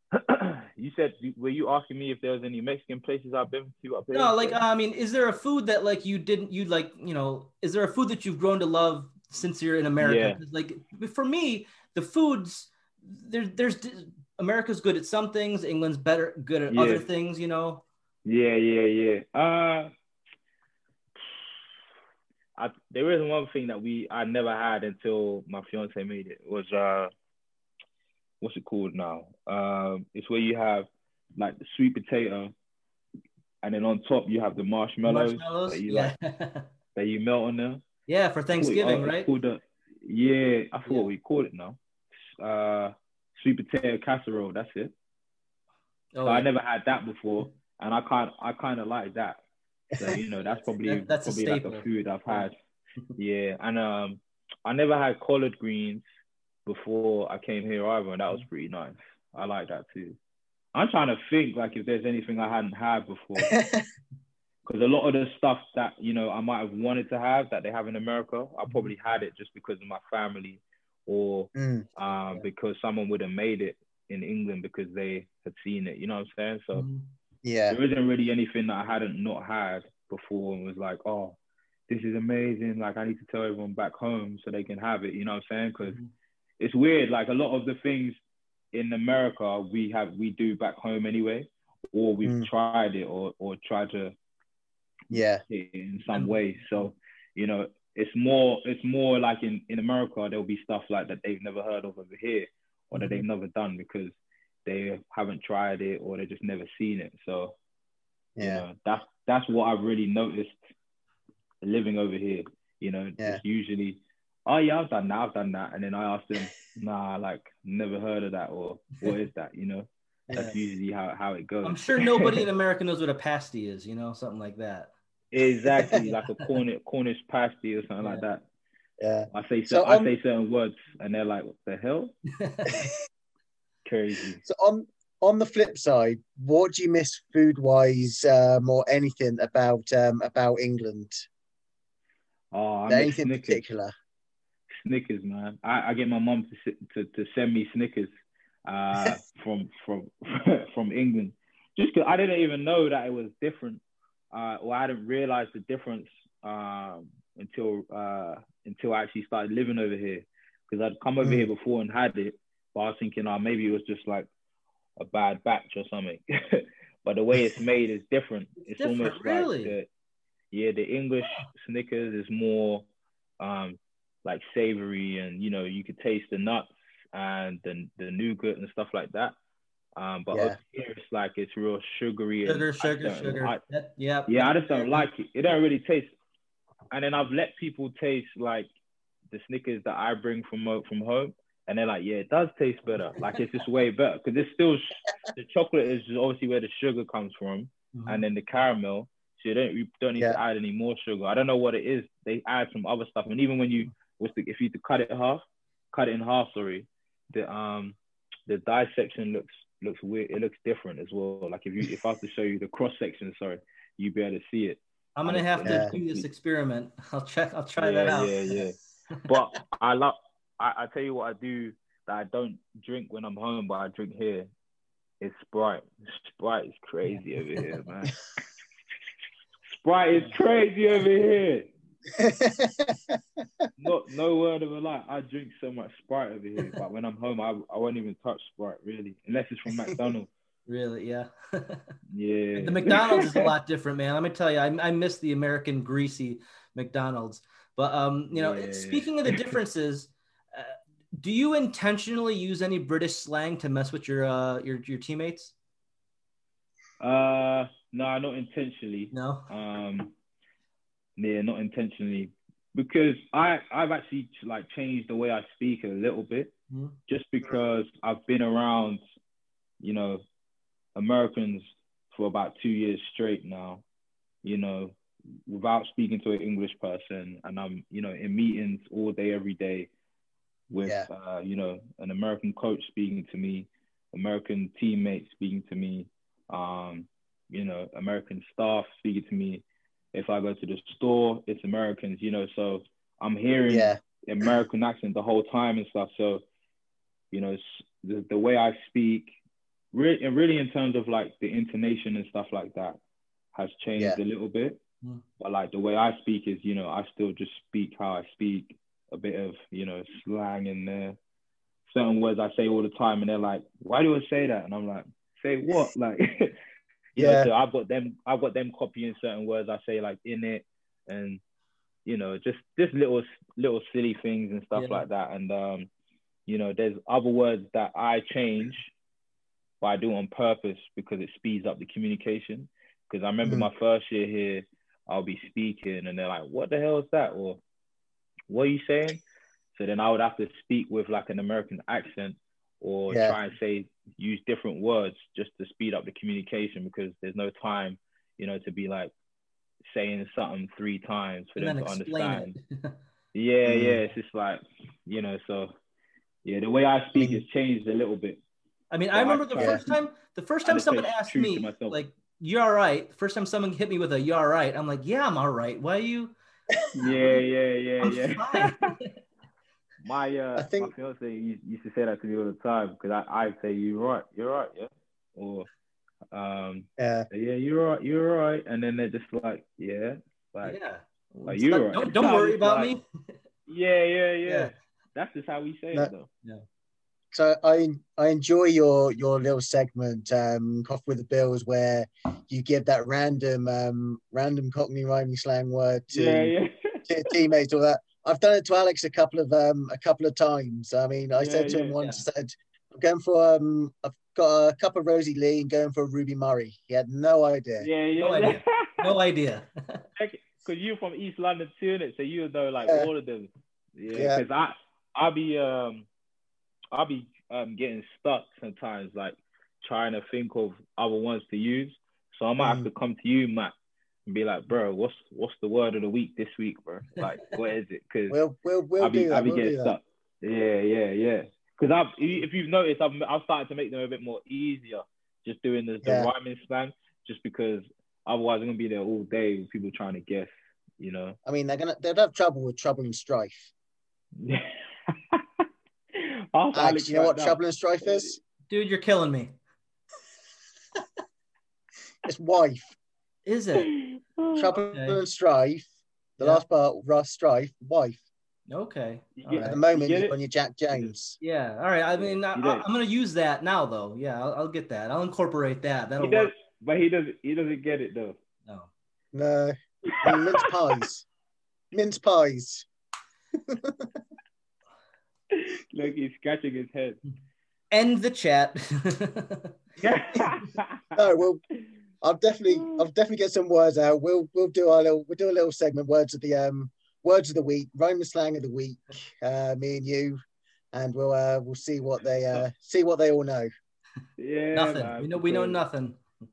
You said, were you asking me if there was any Mexican places I've been to up here? No, like I mean, is there a food that like you didn't you like you know? Is there a food that you've grown to love since you're in America? Yeah. Like for me, the foods there's there's America's good at some things, England's better good at Yeah. other things, you know. Yeah, yeah, yeah. Uh, I, there is one thing that we I never had until my fiance made it. It was uh, what's it called now? Um, it's where you have like the sweet potato, and then on top you have the marshmallows, Marshmallows, that you yeah, like that you melt on there. yeah, for Thanksgiving, It's right? called the, yeah, I forgot Yeah. what we call it now. Uh, sweet potato casserole. That's it. Oh, So I yeah. never had that before, and I kind I kind of like that. So you know that's probably That- that's a probably like staple. a food I've had. Yeah, and um, I never had collard greens before I came here either, and that was pretty nice. I like that too. I'm trying to think like if there's anything I hadn't had before, because a lot of the stuff that you know I might have wanted to have that they have in America, I probably had it just because of my family, or Mm. um, because someone would have made it in England because they had seen it. You know what I'm saying? So. Mhm. Yeah. There isn't really anything that I hadn't not had before and was like, oh, this is amazing. Like, I need to tell everyone back home so they can have it. You know what I'm saying? Because Mhm. it's weird. Like, a lot of the things in America, we have, we do back home anyway, or we've Mm. tried it or, or tried to Yeah. it in some way. So, you know, it's more, it's more like in, in America, there'll be stuff like that they've never heard of over here or that they've never done because they haven't tried it or they just never seen it. So, Yeah. you know, that's that's what I've really noticed living over here. You know, Yeah. it's usually, oh yeah, I've done that, I've done that, and then I ask them, nah, like never heard of that, or what is that? You know, that's Yeah. usually how, how it goes. I'm sure nobody in America knows what a pasty is, you know, something like that. Exactly, like a Cornish Cornish pasty or something Yeah. like that. Yeah. I say So I on- say certain words, and they're like, what the hell? Crazy. So on on the flip side, what do you miss food wise, um, or anything about um, about England? Oh, I miss Anything Snickers. particular? Snickers, man. I, I get my mom to, to to send me Snickers uh, from from from England, just because I didn't even know that it was different, uh, or I didn't realize the difference um, until uh, until I actually started living over here. Because I'd come over Mm. here before and had it, but I was thinking, oh, maybe it was just like a bad batch or something. But the way it's made is different. It's Different, almost really? like the yeah, the English Snickers is more um, like savory, and you know you could taste the nuts and the the nougat and stuff like that. Um, but Yeah. over here it's like it's real sugary and Sugar, I sugar, don't- sugar. I- That- yeah. yeah, I just don't like it. It don't really taste. And then I've let people taste like the Snickers that I bring from ho- from home, and they're like, yeah, it does taste better. Like it's just way better because it's still the chocolate is obviously where the sugar comes from, Mhm. and then the caramel. So you don't you don't need Yeah. to add any more sugar. I don't know what it is. They add some other stuff, and even when you what's the, if you to cut it in half, cut it in half. Sorry, the um the dissection looks looks weird. It looks different as well. Like if you if I have to show you the cross section, sorry, you'd be able to see it. I'm gonna have to Yeah. do this experiment. I'll check. I'll try yeah, that out. Yeah, yeah. But I love. I, I tell you what I do that I don't drink when I'm home, but I drink here. It's Sprite. Sprite is crazy over here, man. Sprite is crazy over here. Not no word of a lie. I drink so much Sprite over here, but when I'm home, I I won't even touch Sprite really, unless it's from McDonald's. Really, yeah. Yeah. The McDonald's is a lot different, man. Let me tell you, I, I miss the American greasy McDonald's. But um, you know, Yeah. speaking of the differences, uh, do you intentionally use any British slang to mess with your uh your your teammates? Uh, no, not intentionally. No. Um, yeah, not intentionally, because I I've actually like changed the way I speak a little bit, Mhm. just because I've been around, you know, Americans for about two years straight now, you know, without speaking to an English person, and I'm, you know, in meetings all day, every day with, Yeah. uh, you know, an American coach speaking to me, American teammates speaking to me, um, you know, American staff speaking to me. If I go to the store, it's Americans, you know, so I'm hearing Yeah. American accent the whole time and stuff. So, you know, the, the way I speak really, and really in terms of like the intonation and stuff like that has changed Yeah. a little bit. Mm. But like the way I speak is, you know, I still just speak how I speak, a bit of, you know, slang in there. Certain words I say all the time, and they're like, "Why do I say that?" And I'm like, "Say what?" Like, you Yeah. know. So I've got them. I've got them copying certain words I say, like in it, and you know, just just little little silly things and stuff Yeah. like that. And um, you know, there's other words that I change, but I do on purpose because it speeds up the communication. Because I remember Mm. my first year here, I'll be speaking, and they're like, "What the hell is that?" Or "What are you saying?" So then I would have to speak with like an American accent, or Yeah. try and say, use different words just to speed up the communication, because there's no time, you know, to be like saying something three times for And them then to explain understand. it. Yeah, Mm. yeah. It's just like, you know, so yeah, the way I speak I mean- has changed a little bit. I mean, But I I remember the try first to- time, the first I time just someone stay asked true to me, myself. like, "You all right?" First time someone hit me with a "You all right?" I'm like, "Yeah, I'm all right. Why are you?" Yeah, yeah, yeah, I'm yeah. fine. My uh, I think- my fiance used, used to say that to me all the time, because I I'd say, "You're right, you're right, yeah," or um, Yeah. "Yeah, you're right, you're right," and then they're just like, "Yeah, like, Yeah. are It's you like, right?" Don't, don't I'm worry just about like, me. Yeah, yeah, yeah, Yeah. That's just how we say No. it, though. So I I enjoy your your little segment, um, Coffee with the Bills, where you give that random um random Cockney rhyming slang word to, Yeah, yeah, to teammates, all that. I've done it to Alex a couple of um a couple of times. I mean, I Yeah, said to him yeah. once, I said, I'm going for um I've got a cup of Rosie Lee and going for a Ruby Murray. He had no idea. yeah, yeah. No idea. yeah. No idea. Because you're from East London too, innit? So you know like Yeah. all of them. Yeah, Yeah. because I I'll be um I'll be um getting stuck sometimes, like trying to think of other ones to use. So I might have Mm. to come to you, Matt, and be like, "Bro, what's what's the word of the week this week, bro? Like, what is it?" Because We'll we'll we'll I'll be do I'll that. be We'll getting do that. stuck. Yeah, yeah, yeah. Because I've if you've noticed, I've I've started to make them a bit more easier, just doing the, the Yeah. rhyming slang, just because otherwise I'm gonna be there all day with people trying to guess, you know. I mean, they're gonna they'd have trouble with trouble and strife. Ask Alex, you know right what now. trouble and strife is? Dude, you're killing me. It's wife. Is it? Trouble Okay. and strife. The Yeah. last part, rough strife, wife. Okay. You All get- At right. the moment, get you're it? on your Jack James. Yeah. All right. I mean, I, You I, don't. I'm gonna use that now, though. Yeah, I'll, I'll get that. I'll incorporate that. He That'll does, work. but he doesn't. He doesn't get it though. No. No, I mean, mince pies. Mince pies. Look, he's scratching his head. End the chat. No, well, I'll definitely, I'll definitely get some words out. We'll, we'll do our little, we'll do a little segment. Words of the um, words of the week, rhyme and slang of the week. Uh, me and you, and we'll, uh, we'll see what they, uh, see what they all know. Yeah, Nothing. man, We know. We know because- nothing.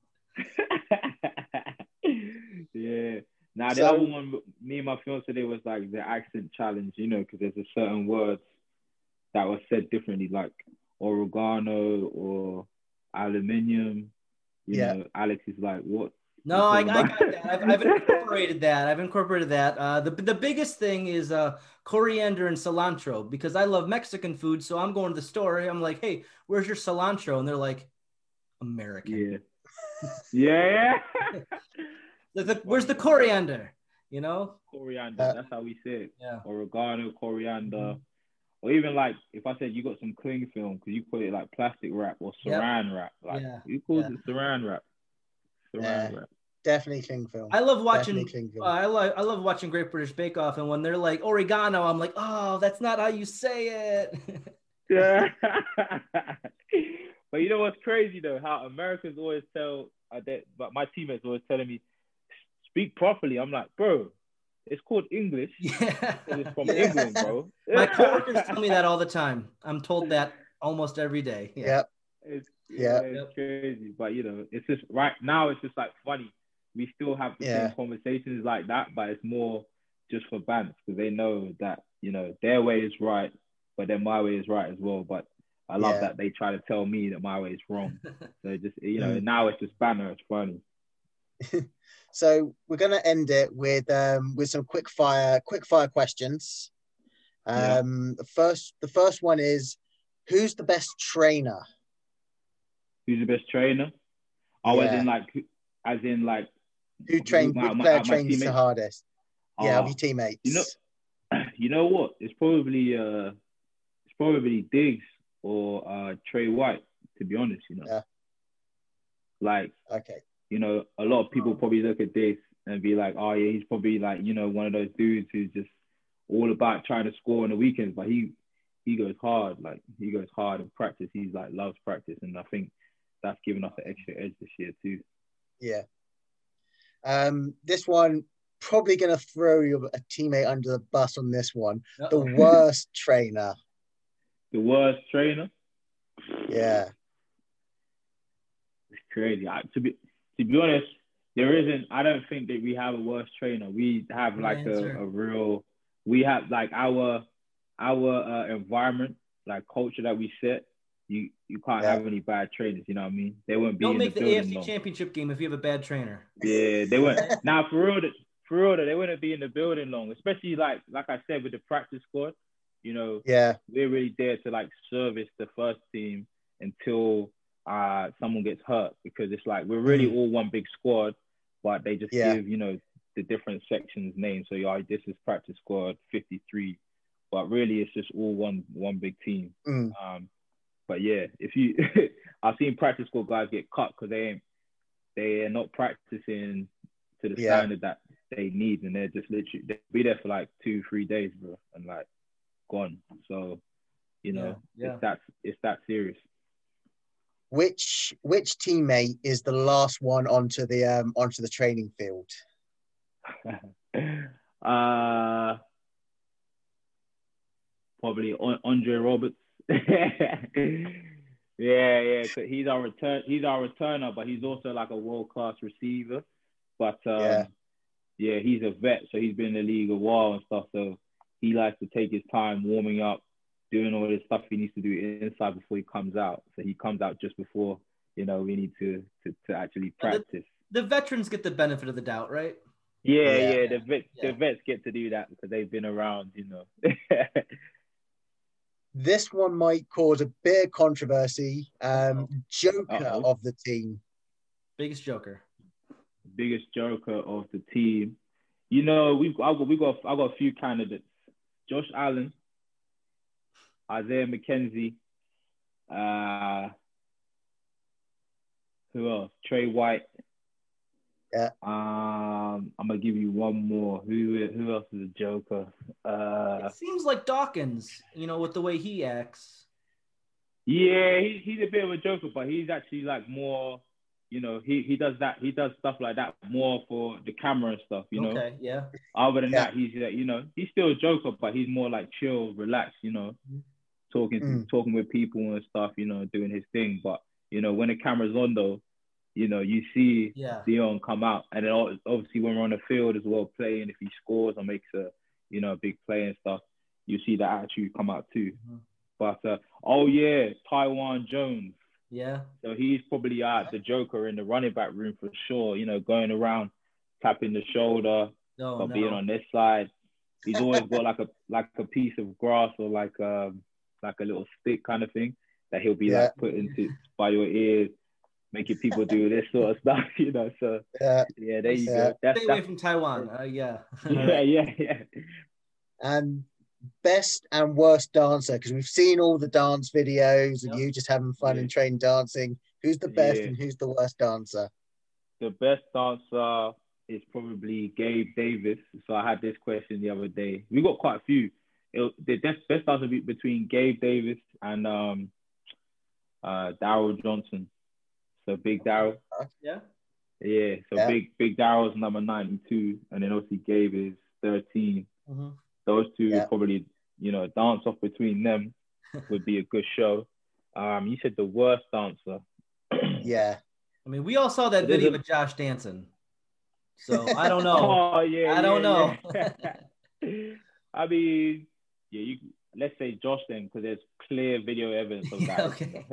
Yeah. Now the So- other one, me and my fiance today was like the accent challenge, you know, because there's a certain words that were said differently, like oregano or aluminium. You Yeah. know, Alex is like, what? No, I, I You're got talking that. about- I've, I've incorporated that. I've incorporated that. Uh, the the biggest thing is uh, coriander and cilantro, because I love Mexican food. So I'm going to the store. I'm like, hey, where's your cilantro? And they're like, American. Yeah. Yeah. Like, the, where's the coriander? You know? Coriander. Uh, That's how we say it. Yeah. Oregano, coriander. Mhm. Or even like if I said you got some cling film, because you call it like plastic wrap or Yep. saran wrap. Like Yeah, who calls yeah. it saran wrap? Saran Yeah. wrap. Definitely cling film. I love watching. Definitely cling film. Uh, I love I love watching Great British Bake Off, and when they're like oregano, I'm like, oh, that's not how you say it. Yeah. But you know what's crazy though? How Americans always tell, uh, that, but my teammates always telling me, speak properly. I'm like, bro, it's called English. Yeah. It's from Yeah. England, bro. My coworkers tell me that all the time. I'm told that almost every day. Yeah. Yep. It's, Yeah. yeah, it's Yep. crazy. But you know, it's just right now. It's just like funny. We still have the Yeah. same conversations like that, but it's more just for bands, because they know that, you know, their way is right, but then my way is right as well. But I love Yeah. that they try to tell me that my way is wrong. So just, you know, Mm. now it's just banner. It's funny. So we're gonna end it with um with some quick fire quick fire questions. Yeah. Um, the first the first one is, who's the best trainer? who's the best trainer? Oh, Yeah. as in like, as in like, Who trained? my- Which my- player my trains the teammates? hardest? Yeah, of Oh, your teammates. you know, you know what? It's probably uh, it's probably Diggs or uh Trey White. To be honest, you know, Yeah. like Okay. you know, a lot of people probably look at this and be like, oh yeah, he's probably like, you know, one of those dudes who's just all about trying to score on the weekends, but he he goes hard, like he goes hard in practice. He's like loves practice, and I think that's given us an extra edge this year too. Yeah. Um, this one probably going to throw your a teammate under the bus on this one. Uh-oh. The worst trainer. The worst trainer? Yeah. It's crazy. I, to be to be honest, there isn't. I don't think that we have a worse trainer. We have like a, a real. We have like our our uh, environment, like culture that we set. You you can't Yeah. have any bad trainers. You know what I mean? They wouldn't be Don't in make the, the, building A F C long. Championship game if you have a bad trainer. Yeah, they wouldn't. Now for real, for real, they wouldn't be in the building long. Especially like like I said with the practice squad. You know, Yeah. we're really there to like service the first team until uh someone gets hurt, because it's like we're really Mm. all one big squad, but they just Yeah. give, you know, the different sections names. So yeah, this is practice squad fifty-three, but really it's just all one one big team. Mm. Um, but yeah, if you, I've seen practice squad guys get cut because they ain't, they are not practicing to the Yeah. standard that they need, and they're just literally they'll be there for like two, three days, bro, and like gone. So, you know, Yeah, yeah. it's that it's that serious. Which which teammate is the last one onto the um onto the training field? uh, probably Andre Roberts. Yeah, yeah. So he's our return. He's our returner, but he's also like a world class receiver. But um, Yeah. yeah, he's a vet, so he's been in the league a while and stuff. So he likes to take his time warming up, doing all this stuff he needs to do inside before he comes out. So he comes out just before, you know, we need to to, to actually practice. The, the veterans get the benefit of the doubt, right? Yeah, Yeah. yeah. The vets, Yeah. the vets get to do that because they've been around, you know. This one might cause a bit of controversy. Um, Joker Uh-oh. of the team. Biggest joker. Biggest joker of the team. You know, we've I've got we got I got a few candidates. Josh Allen, Isaiah McKenzie, uh, who else? Trey White. Yeah. Um, I'm gonna give you one more. Who who else is a joker? Uh, It seems like Dawkins, you know, with the way he acts. yeah, he, he's a bit of a joker, but he's actually like more. You know, he he does that. He does stuff like that more for the camera and stuff. You know. Okay, yeah. Other than Yeah. that, he's like, you know, he's still a joker, but he's more like chill, relaxed, you know, talking Mm. talking with people and stuff, you know, doing his thing. But you know, when the camera's on though, you know, you see Yeah. Dion come out, and then ob- obviously when we're on the field as well playing, if he scores or makes a, you know, a big play and stuff, you see that attitude come out too. Mhm. But uh, oh yeah, Taiwan Jones. Yeah. So he's probably uh, the joker in the running back room for sure. You know, going around, tapping the shoulder, No, or no. being on this side. He's always got like a like a piece of grass or like um like a little stick kind of thing that he'll be Yeah. like put into by your ears, making people do this sort of stuff. You know, so Yeah. yeah, there you Yeah. go. That's, Stay away that's from Taiwan. Uh, yeah. yeah, yeah, yeah. And best and worst dancer, because we've seen all the dance videos of Yep. you just having fun Yeah. and train dancing. Who's the best Yeah. and who's the worst dancer? The best dancer is probably Gabe Davis. So I had this question the other day. We got quite a few. It, the best best dancer be between Gabe Davis and um uh Daryl Johnson. So Big Daryl. Yeah. Yeah. So Yeah. big big Daryl's number ninety-two, and then obviously Gabe is thirteen. Mm-hmm. Those two Yeah. probably, you know, dance off between them would be a good show. Um, you said the worst dancer. Yeah. I mean, we all saw that It is video a- with Josh dancing. So I don't know. Oh yeah, I don't yeah, know. yeah. I mean, yeah, you let's say Josh then, because there's clear video evidence of that. Okay.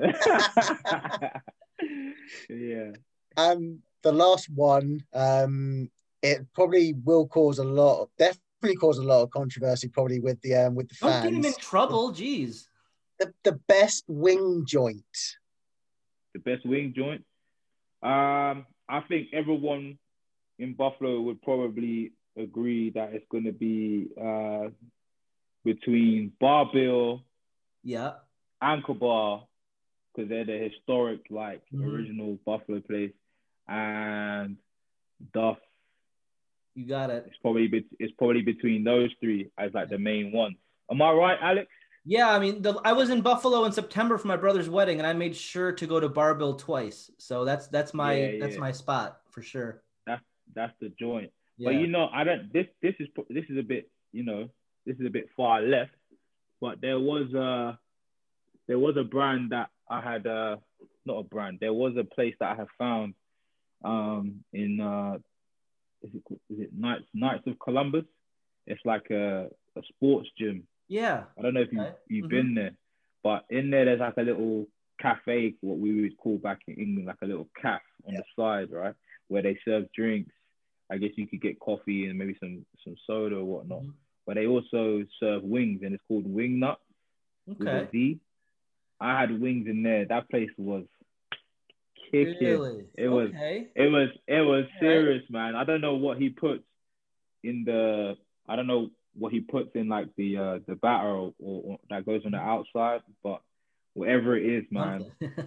Yeah. And the last one, um, it probably will cause a lot, of, definitely cause a lot of controversy, probably with the um, with the Don't get him in fans. trouble. Jeez. The, the best wing joint. the best wing joint. Um, I think everyone in Buffalo would probably agree that it's going to be uh, between Bar Bill, yeah, Anchor Bar, because they're the historic, like, mm-hmm. original Buffalo place, and Duff. You got it. It's probably be- it's probably between those three as like the main ones. Am I right, Alex? Yeah, I mean, the, I was in Buffalo in September for my brother's wedding, and I made sure to go to Bar Bill twice. So that's that's my yeah, that's yeah. my spot for sure. That's that's the joint. Yeah. But you know, I don't. This this is this is a bit you know this is a bit far left. But there was a there was a brand that I had uh not a brand. There was a place that I had found um in uh is it is it Knights Knights of Columbus? It's like a a sports gym. Yeah. I don't know if you okay. you've mm-hmm. been there, but in there there's like a little cafe, what we would call back in England, like a little cafe on yeah. the side, right, where they serve drinks. I guess you could get coffee and maybe some some soda or whatnot. Mm-hmm. But they also serve wings, and it's called Wing Nut. Okay. With a Z. I had wings in there. That place was kicking. Really? It was. Okay. It was. It was All serious, right. man. I don't know what he puts in the. I don't know what he puts in like the uh, the batter or, or that goes on the outside, but whatever it is, man.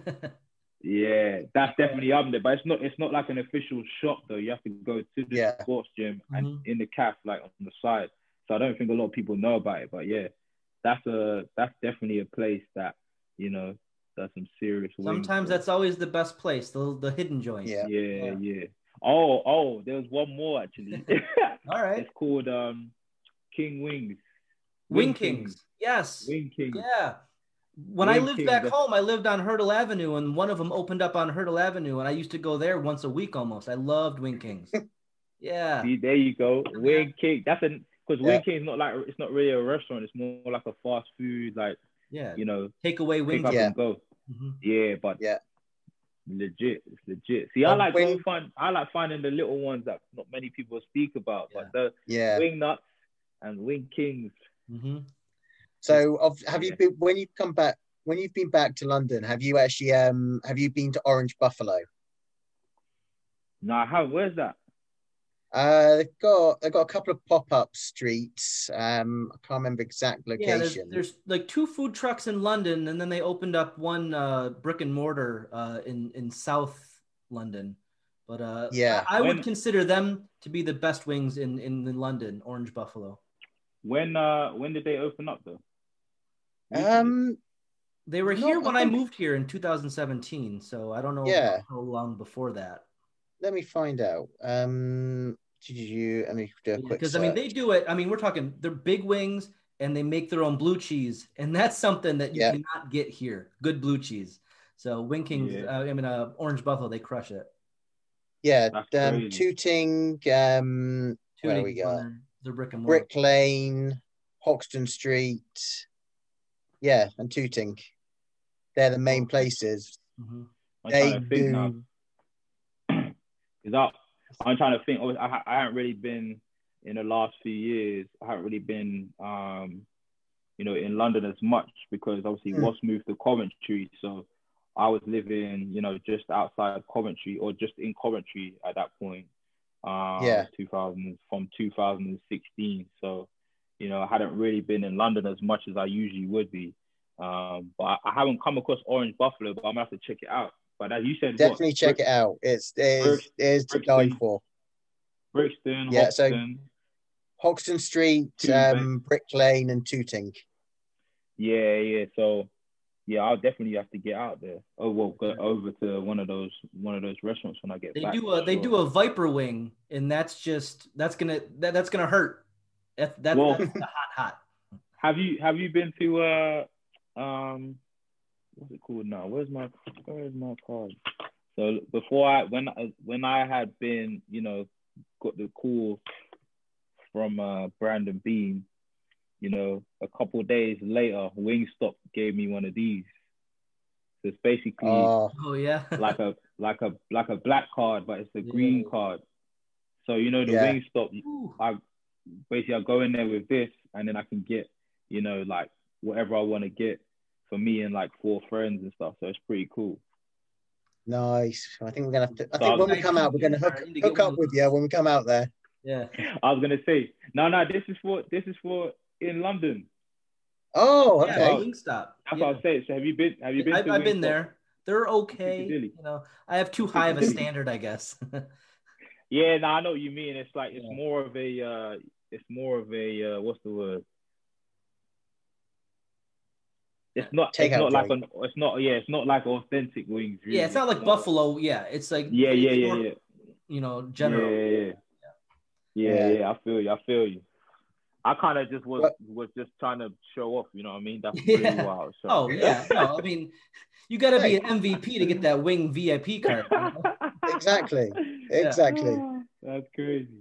Yeah, that's definitely up there. But it's not. It's not like an official shop though. You have to go to the yeah. sports gym and mm-hmm. in the cafe, like on the side. So I don't think a lot of people know about it. But yeah, that's a that's definitely a place that, you know, does some serious wings. Sometimes that's always the best place, the the hidden joint. Yeah, yeah, yeah. yeah. Oh, oh, there was one more actually. All right. It's called um, King Wings. Wing, Wing Kings. Kings. Yes. Wing Kings. Yeah. When Wing I lived Kings, back that's... home, I lived on Hurdle Avenue, and one of them opened up on Hurdle Avenue, and I used to go there once a week almost. I loved Wing Kings. Yeah. See, there you go. Wing King. That's a because yeah. Wing King is not like it's not really a restaurant. It's more like a fast food, like yeah, you know, takeaway wings. Pick up yeah. and go. Mm-hmm. Yeah, but yeah, legit. It's legit. See, I like wing... find I like finding the little ones that not many people speak about, yeah. but the yeah. Wing Nuts and Wing Kings. Mm-hmm. So, of, have yeah. you been when you've come back? When you've been back to London, have you actually um have you been to Orange Buffalo? No, I haven't. Where's that? Uh, they've got they've got a couple of pop-up streets. Um, I can't remember exact location. Yeah, there's, there's like two food trucks in London, and then they opened up one uh, brick and mortar uh, in in South London. But uh, yeah, I, I when, would consider them to be the best wings in in, in London, Orange Buffalo. When uh when did they open up though? Um. They were no, here when I, think... I moved here in two thousand seventeen, so I don't know yeah. how long before that. Let me find out. Um, did you? Let me do a quick. Because I mean, they do it. I mean, we're talking they're big wings, and they make their own blue cheese, and that's something that you yeah. cannot get here. Good blue cheese. So Wing Kings, yeah. uh, I mean, uh, Orange Buffalo, they crush it. Yeah, um, Tooting. Um, Tooting, where we got the brick and mortar. Brick Lane, Hoxton Street. Yeah, and Tooting. They're the main places. Mm-hmm. They do. Because I'm trying to think. I, I haven't really been in the last few years. I haven't really been, um, you know, in London as much because obviously mm. Ross moved to Coventry, so I was living, you know, just outside Coventry or just in Coventry at that point. Um, yeah. two thousand from two thousand sixteen. So, you know, I hadn't really been in London as much as I usually would be. Um, but I, I haven't come across Orange Buffalo, but I'm gonna have to check it out. But as you said, definitely what? check Brick, it out. It's it's it's to die for. Brixton, yeah, Hoxton. So Hoxton Street, um, Brick Lane, and Tooting. Yeah, yeah. So yeah, I'll definitely have to get out there. Oh well, go over to one of those one of those restaurants when I get they back. They do a sure. they do a Viper wing, and that's just that's gonna that, that's gonna hurt. That, that well, that's hot hot. Have you have you been to uh um what's it called now? Where's my where's my card? So before I when I when I had been, you know, got the call from uh Brandon Bean, you know, a couple of days later, Wingstop gave me one of these. So it's basically oh, oh yeah, like a like a like a black card, but it's a green yeah. card. So you know the yeah. Wingstop, I basically I go in there with this, and then I can get, you know, like whatever I want to get for me and like four friends and stuff. So it's pretty cool. Nice. I think we're gonna have to. I think when we come out, we're gonna hook, hook up with you when we come out there. Yeah. I was gonna say, no, no. This is for this is for in London. Oh, okay. Yeah, Wingstop. That's yeah. what I was saying. So have you been? Have you been? I've, to I've been Wingstop? there. They're okay. You know, I have too high of a standard, I guess. Yeah, no, I know what you mean. It's like it's Yeah. more of a. Uh, it's more of a. Uh, what's the word? It's not. Take it's out not like joint. an. It's not. Yeah, it's not like authentic wings. Really. Yeah, it's not like Buffalo. Yeah, it's like Yeah, yeah, it's yeah, more, yeah. You know, general. Yeah, yeah, yeah. Yeah, Yeah. yeah, I feel you. I feel you. I kind of just was But- was just trying to show off. You know what I mean? That's Yeah. really wild. So. Oh yeah, no, I mean, you got to be Hey. an M V P to get that wing V I P card. You know? Exactly. Exactly. That's crazy.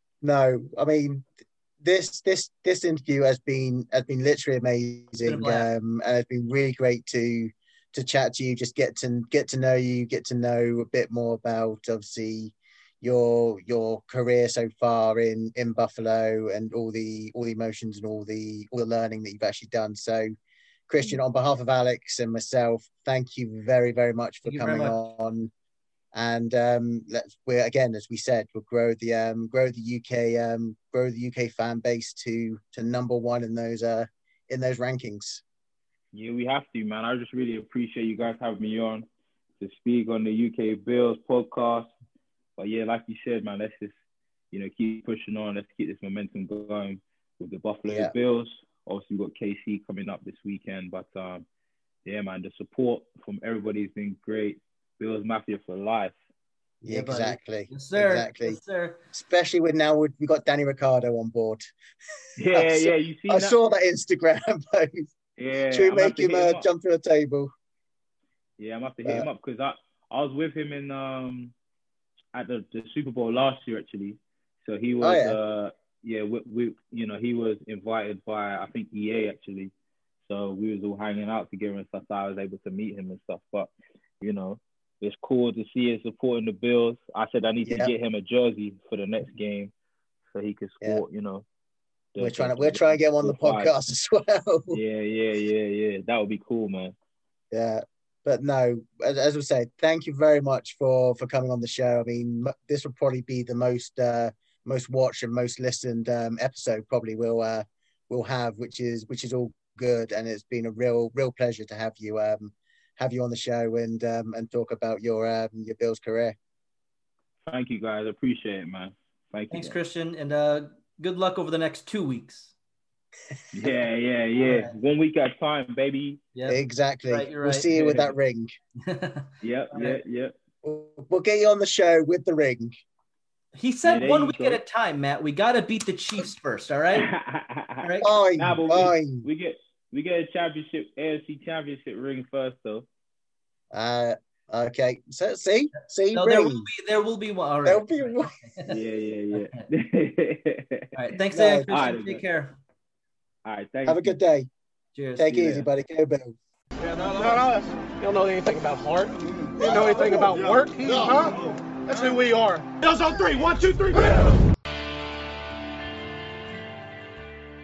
No, I mean this this this interview has been has been literally been a amazing, blast. um, and it's been really great to to chat to you, just get to get to know you, get to know a bit more about obviously your your career so far in in Buffalo and all the all the emotions and all the all the learning that you've actually done. So, Christian, on behalf of Alex and myself, thank you very very much for Thank you very coming much. on. And um, let's we're again, as we said, we'll grow the um, grow the U K um, grow the U K fan base to to number one in those uh in those rankings. Yeah, we have to, man. I just really appreciate you guys having me on to speak on the U K Bills podcast. But yeah, like you said, man, let's just you know keep pushing on. Let's keep this momentum going with the Buffalo Yeah. Bills. Obviously, we've got K C coming up this weekend, but um, yeah, man, the support from everybody has been great. Bills Mafia for life. Yeah, buddy. exactly. Yes, sir. Exactly. Yes, sir. Especially with now we got Danny Ricardo on board. Yeah, I saw- yeah, you see I that? saw that Instagram post. Yeah, Should we I'm gonna have make to him hit him uh, up. jump through a table? Yeah, I'm gonna have to hit Uh, him up because I, I was with him in um at the, the Super Bowl last year actually. So he was Oh, yeah. uh yeah we, we you know he was invited by I think E A actually. So we was all hanging out together and stuff. So I was able to meet him and stuff. But you know it's cool to see him supporting the Bills. I said I need Yeah. to get him a jersey for the next game so he can score. You know. the- We're trying to the- we're trying to get him on the score five. podcast as well. Yeah, yeah, yeah, yeah. That would be cool, man. Yeah, but no, as, as we said, thank you very much for for coming on the show. I mean, m- this will probably be the most uh, most watched and most listened um, episode probably we'll uh, we'll have, which is which is all good, and it's been a real real pleasure to have you um have you on the show and um and talk about your um your Bills career. Thank you, guys. Appreciate it, man. Thank you. Thanks, guys. Christian, and uh, good luck over the next two weeks. Yeah, yeah, yeah. Alright. One week at a time, baby. Yeah. Exactly. Right, you're We'll right. see you with that ring. Yep, yeah, Alright. yeah. We'll, we'll get you on the show with the ring. He said Yeah, there one you week go. at a time, Matt. We got to beat the Chiefs first, all right? All right. Fine, Nah, but we, fine. we get we get a championship, A F C championship ring first, though. Uh, okay. So see, see, No, there ring. will be there will be one. All right. There'll be one. Yeah, yeah, yeah. All right. Thanks, No, Dan. Christian. alright, Take man. care. All right, thank Have a you. good day. Cheers. Take See it you easy, later. buddy. Go Bills. Yeah, no, no, no. You don't know anything about heart. You don't know anything about work, huh? That's who we are. Bills on three. One, two, three.